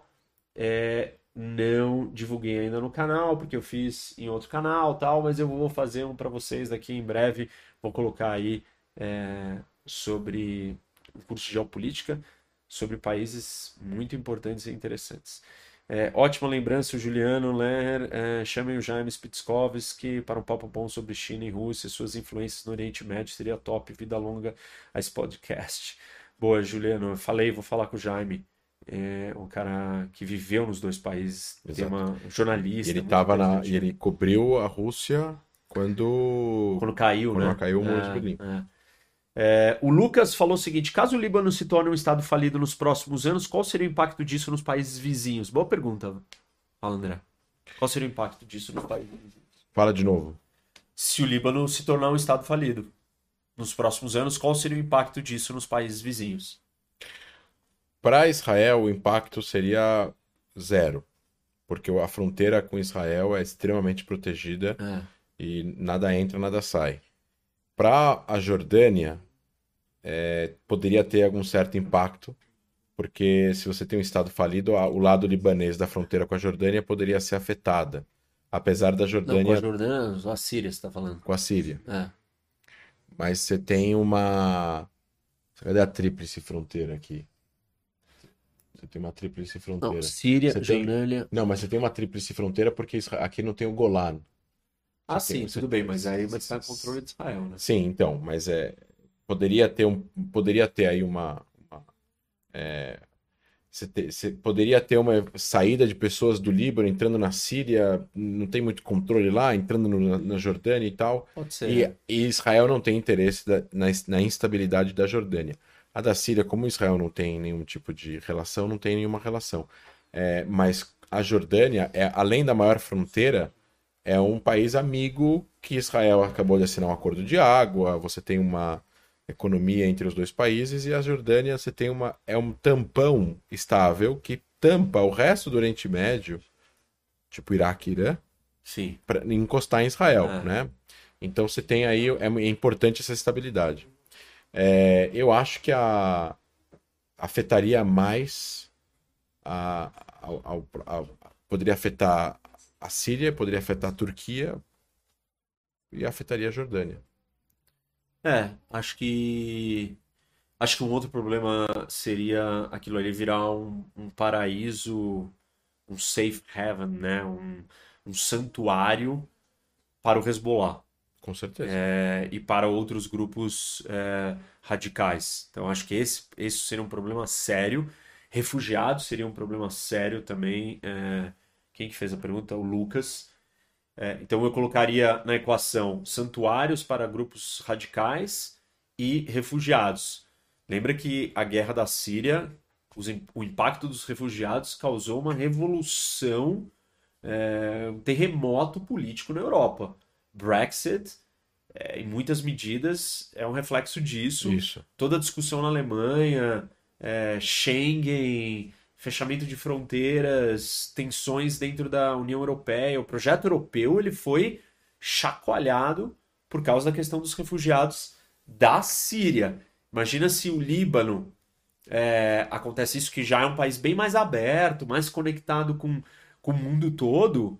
não divulguei ainda no canal, porque eu fiz em outro canal, tal, mas eu vou fazer um para vocês daqui em breve. Vou colocar aí sobre o curso de geopolítica, sobre países muito importantes e interessantes. Ótima lembrança, o Juliano Ler. Chamem o Jaime Spitskovski para um papo bom sobre China e Rússia e suas influências no Oriente Médio. Seria top. Vida longa a esse podcast. Boa, Juliano. Eu falei, vou falar com o Jaime. Um cara que viveu nos dois países. Tem um jornalista. E ele cobriu a Rússia quando caiu, né? Caiu o muro de Berlim. O Lucas falou o seguinte: caso o Líbano se torne um estado falido nos próximos anos, qual seria o impacto disso nos países vizinhos? Boa pergunta, fala André. Qual seria o impacto disso nos países vizinhos? Fala de novo. Se o Líbano se tornar um estado falido nos próximos anos, qual seria o impacto disso nos países vizinhos? Para Israel, o impacto seria zero, porque a fronteira com Israel é extremamente protegida e nada entra, nada sai. Para a Jordânia, poderia ter algum certo impacto, porque se você tem um estado falido, o lado libanês da fronteira com a Jordânia poderia ser afetada. Apesar da Jordânia... Não, com a Jordânia, a Síria, você está falando. Com a Síria. Mas você tem uma... Cadê a tríplice fronteira aqui? Você tem uma tríplice Não, fronteira. Síria, Você tem... Jordânia. Não, mas você tem uma tríplice fronteira porque aqui não tem o Golan. Ah, Você tem- sim, você- tudo bem, mas aí vai estar no controle de Israel, né? Sim, então, mas poderia ter aí você poderia ter uma saída de pessoas do Líbano entrando na Síria, não tem muito controle lá, entrando na Jordânia e tal. Pode E, ser. e Israel não tem interesse na instabilidade da Jordânia. A da Síria, como Israel não tem nenhum tipo de relação, não tem nenhuma relação. Mas a Jordânia, além da maior fronteira, é um país amigo que Israel acabou de assinar um acordo de água, você tem uma economia entre os dois países, e a Jordânia você tem é um tampão estável que tampa o resto do Oriente Médio, tipo Iraque e Irã, Sim. para encostar em Israel, É. né? Então você tem aí, é importante essa estabilidade. Eu acho que afetaria mais a, poderia afetar a Síria, poderia afetar a Turquia e afetaria a Jordânia. Acho que um outro problema seria aquilo ali virar um paraíso, um safe haven, né? Um santuário para o Hezbollah, Com certeza. e para outros grupos radicais. Então, acho que esse seria um problema sério. Refugiados seria um problema sério também. Quem que fez a pergunta? O Lucas. Então, eu colocaria na equação santuários para grupos radicais e refugiados. Lembra que a guerra da Síria, o impacto dos refugiados causou uma revolução, um terremoto político na Europa. Brexit, em muitas medidas, é um reflexo disso. Isso. Toda a discussão na Alemanha, Schengen, fechamento de fronteiras, tensões dentro da União Europeia. O projeto europeu ele foi chacoalhado por causa da questão dos refugiados da Síria. Imagina se o Líbano acontece isso, que já é um país bem mais aberto, mais conectado com o mundo todo,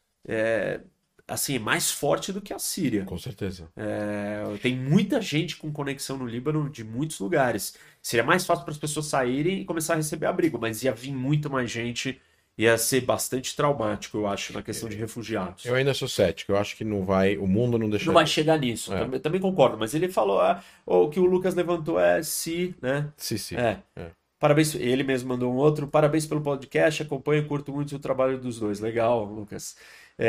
assim, é mais forte do que a Síria. Com certeza. Tem muita gente com conexão no Líbano de muitos lugares. Seria mais fácil para as pessoas saírem e começar a receber abrigo, mas ia vir muito mais gente, ia ser bastante traumático, eu acho, na questão de refugiados. Eu ainda sou cético, eu acho que não vai, o mundo não deixa. Não vai chegar nisso, É. também concordo, mas ele falou, o que o Lucas levantou se, né? Sim. Parabéns, ele mesmo mandou um outro. Parabéns pelo podcast, acompanho e curto muito o trabalho dos dois. Legal, Lucas.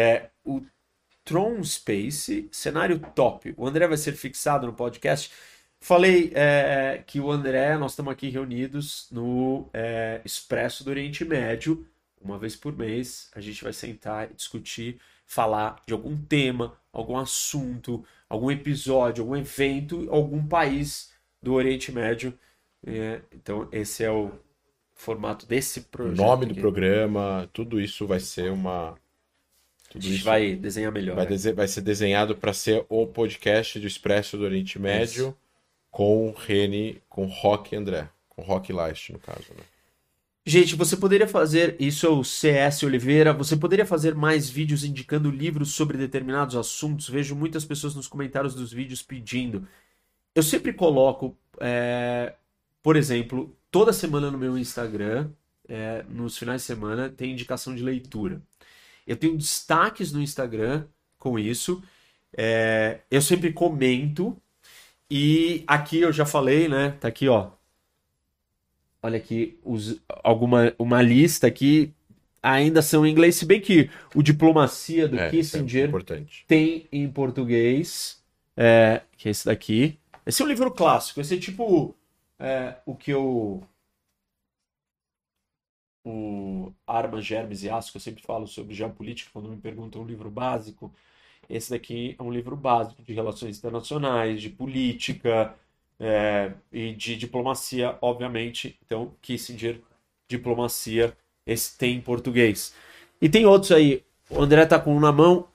O Tron Space, cenário top. O André vai ser fixado no podcast. Falei que o André, nós estamos aqui reunidos no Expresso do Oriente Médio. Uma vez por mês, a gente vai sentar e discutir, falar de algum tema, algum assunto, algum episódio, algum evento, algum país do Oriente Médio. Então, esse é o formato desse O projeto. nome do aqui. programa, tudo isso vai ser A Tudo gente isso vai desenhar melhor. vai ser desenhado para ser o podcast do Expresso do Oriente Médio com Reni, com Rock André, com Rock Leist, no caso, né? Gente, você poderia fazer, isso é o CS Oliveira, você poderia fazer mais vídeos indicando livros sobre determinados assuntos? Vejo muitas pessoas nos comentários dos vídeos pedindo. Eu sempre coloco, por exemplo, toda semana no meu Instagram, nos finais de semana, tem indicação de leitura. Eu tenho destaques no Instagram com isso. Eu sempre comento. E aqui eu já falei, né? Tá aqui, ó. Olha aqui, uma lista aqui ainda são em inglês, se bem que o Diplomacia do Isso é Kissinger importante. tem em português, que é esse daqui. Esse é um livro clássico, esse é tipo o que o Armas, Germes e Aço, que eu sempre falo sobre geopolítica quando me perguntam um livro básico. Esse daqui é um livro básico de relações internacionais, de política e de diplomacia, obviamente. Então, Kissinger, Diplomacia, esse tem em português. E tem outros aí. O André tá com um na mão.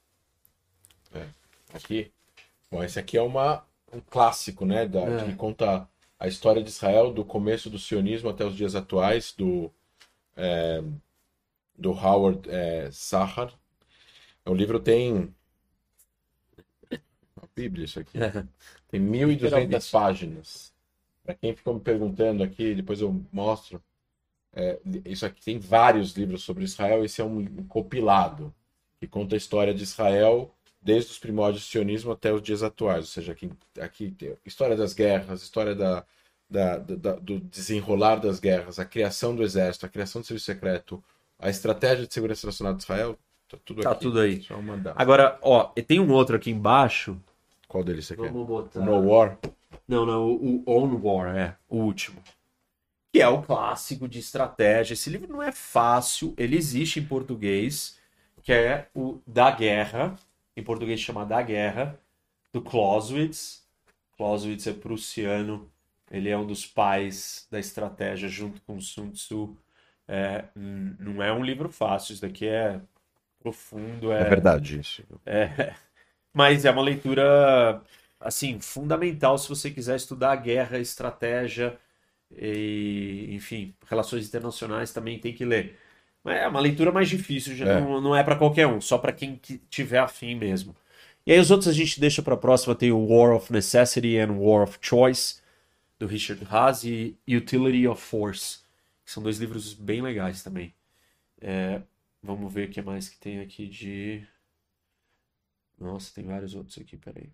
Aqui. Bom, esse aqui é um clássico, né? Que conta a história de Israel do começo do sionismo até os dias atuais, do Howard Sahar. O livro tem uma Bíblia, isso aqui. Tem 1.200 páginas. Para quem ficou me perguntando aqui, depois eu mostro. Isso aqui tem vários livros sobre Israel. Esse é um compilado que conta a história de Israel desde os primórdios do sionismo até os dias atuais. Ou seja, aqui tem história das guerras, história do desenrolar das guerras, a criação do exército, a criação do serviço secreto, a estratégia de segurança nacional de Israel. Tá tudo Tá aqui. tudo aí. Só mandar. Agora, ó, e tem um outro aqui embaixo. Qual deles você quer? Vamos botar. O No War? Não, o On War, o último. Que é o clássico de estratégia. Esse livro não é fácil, ele existe em português, que é o Da Guerra, em português chama Da Guerra, do Clausewitz. Clausewitz é prussiano, ele é um dos pais da estratégia junto com Sun Tzu. Não é um livro fácil, isso daqui é profundo, É verdade isso. mas é uma leitura assim fundamental se você quiser estudar guerra, estratégia e, enfim, relações internacionais também tem que ler. Mas é uma leitura mais difícil, já não é para qualquer um, só para quem tiver afim mesmo. E aí os outros a gente deixa para a próxima, tem o War of Necessity and War of Choice, do Richard Haas, e Utility of Force, que são dois livros bem legais também. Vamos ver o que mais que tem aqui de... Nossa, tem vários outros aqui, peraí.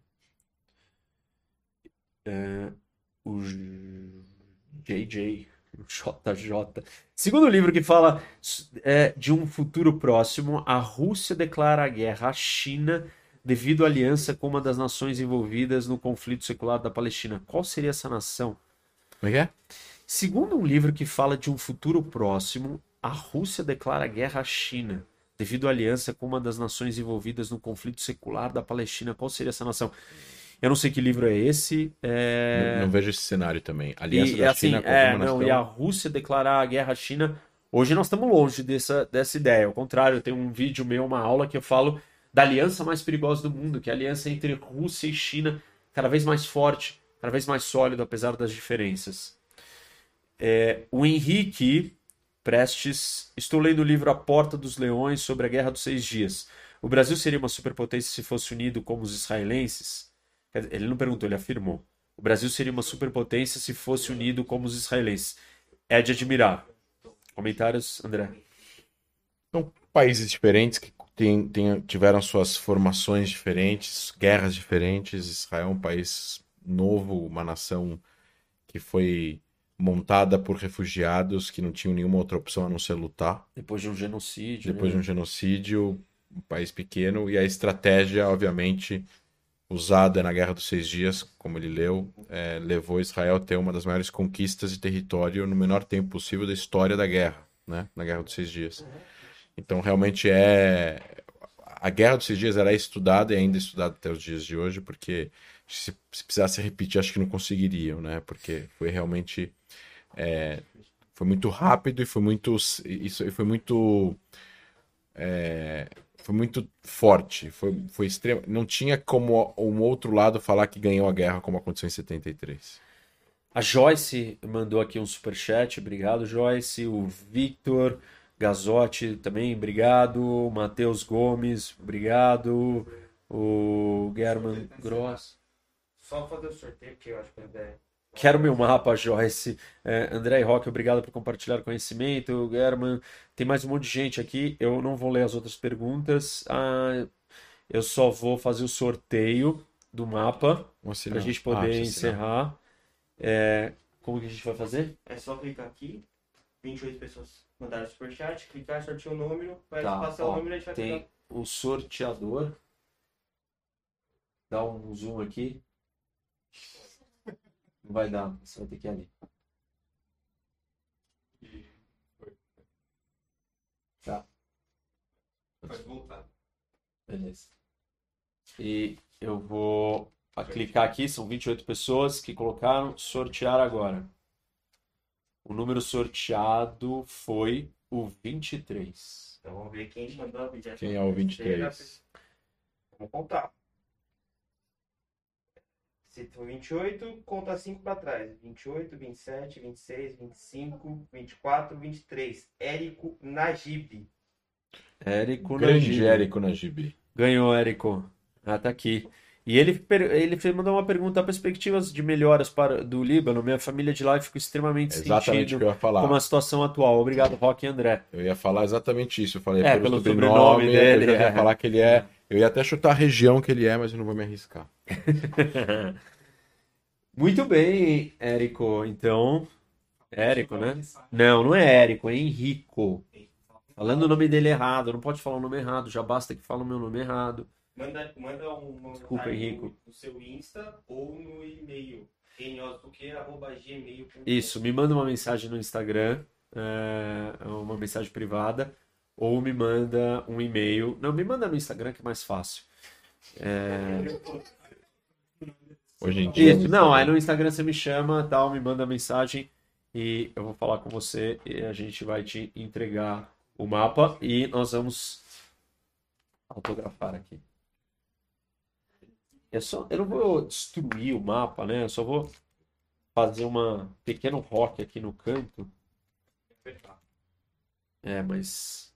O JJ, o JJ. Segundo livro que fala de um futuro próximo, a Rússia declara a guerra à China devido à aliança com uma das nações envolvidas no conflito secular da Palestina. Qual seria essa nação? Como é que é? Segundo um livro que fala de um futuro próximo, a Rússia declara guerra à China devido à aliança com uma das nações envolvidas no conflito secular da Palestina. Qual seria essa nação? Eu não sei que livro é esse. Não vejo esse cenário também. Aliança da assim, China com alguma nação. e a Rússia declarar a guerra à China. Hoje nós estamos longe dessa ideia. Ao contrário, eu tenho um vídeo meu, uma aula que eu falo da aliança mais perigosa do mundo, que é a aliança entre Rússia e China, cada vez mais forte, cada vez mais sólido, apesar das diferenças. O Henrique Prestes, estou lendo o livro A Porta dos Leões sobre a Guerra dos 6 Dias. O Brasil seria uma superpotência se fosse unido como os israelenses? Ele não perguntou, ele afirmou. O Brasil seria uma superpotência se fosse unido como os israelenses. É de admirar. Comentários, André? São países diferentes que tiveram suas formações diferentes, guerras diferentes. Israel é um país novo, uma nação que foi montada por refugiados que não tinham nenhuma outra opção a não ser lutar. Depois de um genocídio. Depois de um genocídio, um país pequeno. E a estratégia, obviamente, usada na Guerra dos 6 Dias, como ele leu, levou Israel a ter uma das maiores conquistas de território no menor tempo possível da história da guerra, né? Na Guerra dos 6 Dias. Então, realmente a Guerra dos 6 Dias era estudada e ainda é estudada até os dias de hoje, porque se precisasse repetir, acho que não conseguiriam, né? Porque foi realmente... foi muito rápido e foi muito forte, foi extremo. Não tinha como um outro lado falar que ganhou a guerra como aconteceu em 73. A Joyce mandou aqui um superchat, obrigado Joyce. O Victor Gazotti também, obrigado. O Matheus Gomes, obrigado. O German Gross. Só fazer o sorteio, porque eu acho que é... Quero meu mapa, Joyce. André e Roque, obrigado por compartilhar conhecimento. German, tem mais um monte de gente aqui. Eu não vou ler as outras perguntas. Eu só vou fazer o sorteio do mapa para a gente poder encerrar. Como que a gente vai fazer? É só clicar aqui. 28 pessoas mandaram superchat, clicar, sortear o número, vai passar o número e a gente vai tem pegar. O sorteador. Dá um zoom aqui. Não vai dar, você vai ter que ir ali. Tá. Pode voltar. Beleza. E eu vou clicar aqui, são 28 pessoas que colocaram sortear agora. O número sorteado foi o 23. Então vamos ver quem mandou a vídeo. Quem é o 23? Vamos contar. Se for 28, conta 5 para trás. 28, 27, 26, 25, 24, 23. Érico Najib. Érico Grande Najib. Érico Najib. Ganhou, Érico. Tá aqui. E ele mandou uma pergunta: perspectivas de melhoras do Líbano. Minha família de lá e fico extremamente Exatamente o que eu ia com a falar. situação atual. Obrigado, Roque e André. Eu ia falar exatamente isso. Eu falei Pelo sobrenome eu dele. já ia falar que ele é. Eu ia até chutar a região que ele é, mas eu não vou me arriscar. Muito bem, Érico. Então, Érico, né? Não, não é Érico, é Henrico. Falando o nome dele errado, não pode falar o nome errado, já basta que fala o meu nome errado. Manda uma Desculpa, mensagem Henrico. no seu Insta ou no e-mail. gmail.com. Isso, me manda uma mensagem no Instagram, uma mensagem privada, ou me manda um e-mail. Não, me manda no Instagram que é mais fácil. Hoje em dia. Isso, não, aí no Instagram você me chama, tal, me manda mensagem e eu vou falar com você e a gente vai te entregar o mapa e nós vamos autografar aqui. Eu não vou destruir o mapa, né? Eu só vou fazer uma pequeno rock aqui no canto. Mas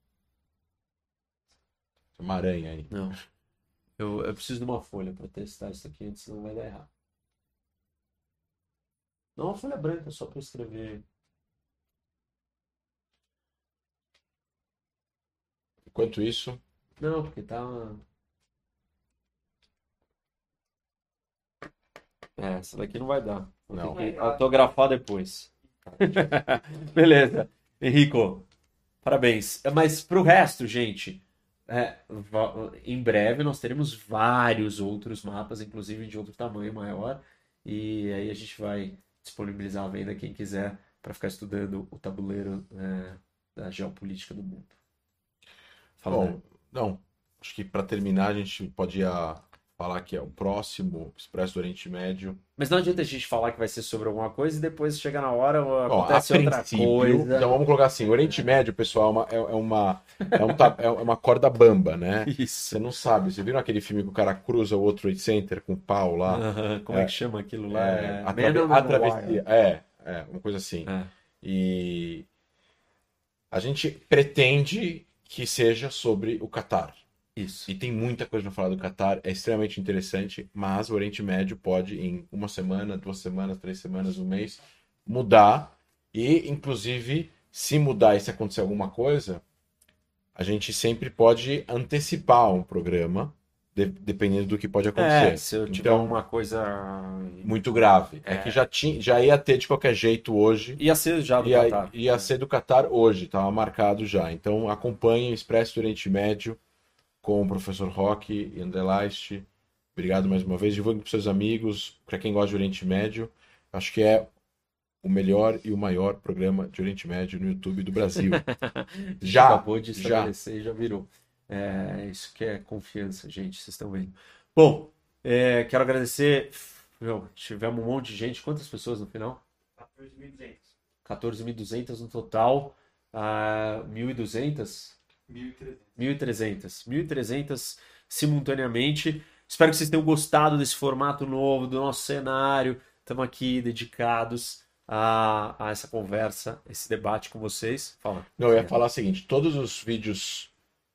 Uma aranha aí. não. Eu preciso de uma folha para testar isso aqui, antes senão vai dar errado. Não, uma folha branca só para escrever. Enquanto isso, Não, porque tá. Essa daqui não vai dar. Vou Não. ter que autografar depois. Beleza. Henrico, parabéns. Mas pro resto, gente, em breve nós teremos vários outros mapas, inclusive de outro tamanho maior. E aí a gente vai disponibilizar a venda quem quiser para ficar estudando o tabuleiro da geopolítica do mundo. Fala, bom, André. não. Acho que para terminar a gente podia falar que é o próximo Expresso do Oriente Médio. Mas não adianta a gente falar que vai ser sobre alguma coisa e depois chega na hora Bom, acontece outra coisa. então vamos colocar assim, o Oriente Médio, pessoal, é uma corda bamba, né? Isso. Você não sabe. Você viram aquele filme que o cara cruza o World Trade Center com o pau lá? Como é que chama aquilo lá? A Man on the travessia. Wire. Uma coisa assim. É. E a gente pretende que seja sobre o Catar. Isso. E tem muita coisa para falar do Catar, é extremamente interessante, mas o Oriente Médio pode, em uma semana, 2 semanas, 3 semanas, um mês, mudar. E, inclusive, se mudar e se acontecer alguma coisa, a gente sempre pode antecipar um programa, dependendo do que pode acontecer. Se eu tiver Então, uma coisa. muito grave. É que já ia ter de qualquer jeito hoje. Ia ser já do Ia, Catar. ia ser do Catar hoje, estava marcado já. Então acompanhem o Expresso do Oriente Médio com o professor Roque e André Leist. Obrigado mais uma vez. Divulgue para seus amigos, para quem gosta de Oriente Médio. Acho que é o melhor e o maior programa de Oriente Médio no YouTube do Brasil. Já acabou de estabelecer e já virou. Isso que é confiança, gente. Vocês estão vendo. Bom, quero agradecer. Tivemos um monte de gente. Quantas pessoas no final? 14.200. 14.200 no total. 1.200? 1.300. 1.300 simultaneamente. Espero que vocês tenham gostado desse formato novo, do nosso cenário. Estamos aqui dedicados a essa conversa, esse debate com vocês. Fala. Não, eu ia falar o seguinte: todos os vídeos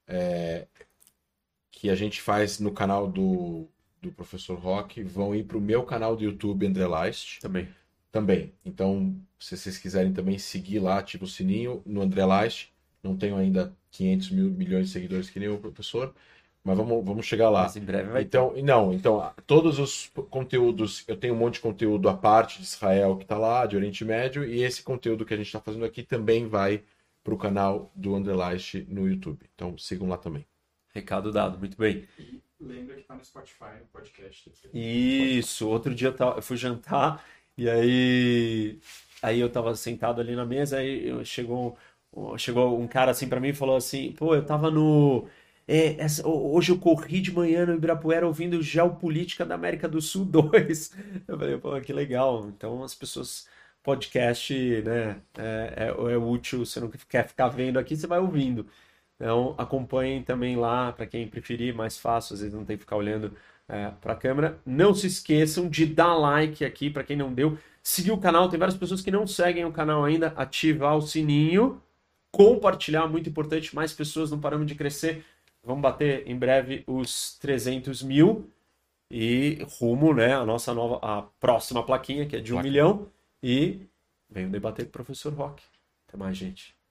que a gente faz no canal do professor Roque vão ir para o meu canal do YouTube, André Leist. Também. Então, se vocês quiserem também seguir lá, ativa o sininho no André Leist. Não tenho ainda 500 milhões de seguidores que nem o professor, mas vamos chegar lá. Mas em breve vai então, todos os conteúdos, eu tenho um monte de conteúdo à parte de Israel que está lá, de Oriente Médio, e esse conteúdo que a gente está fazendo aqui também vai para o canal do André Leist no YouTube. Então, sigam lá também. Recado dado, muito bem. E lembra que está no Spotify, no podcast. Isso, outro dia eu fui jantar e aí eu tava sentado ali na mesa e chegou um cara assim pra mim e falou assim: pô, eu tava hoje eu corri de manhã no Ibirapuera ouvindo Geopolítica da América do Sul 2. Eu falei, pô, que legal. Então as pessoas, podcast, né, é útil, você não quer ficar vendo aqui, você vai ouvindo. Então acompanhem também lá, para quem preferir, mais fácil, às vezes não tem que ficar olhando para a câmera. Não se esqueçam de dar like aqui, para quem não deu. Seguir o canal, tem várias pessoas que não seguem o canal ainda. Ativar o sininho. Compartilhar, muito importante. Mais pessoas, não paramos de crescer. Vamos bater em breve os 300 mil. e rumo, né, a próxima plaquinha, que é de 1 Plaquinha. milhão, e venho debater com o professor Roque. Até mais, gente.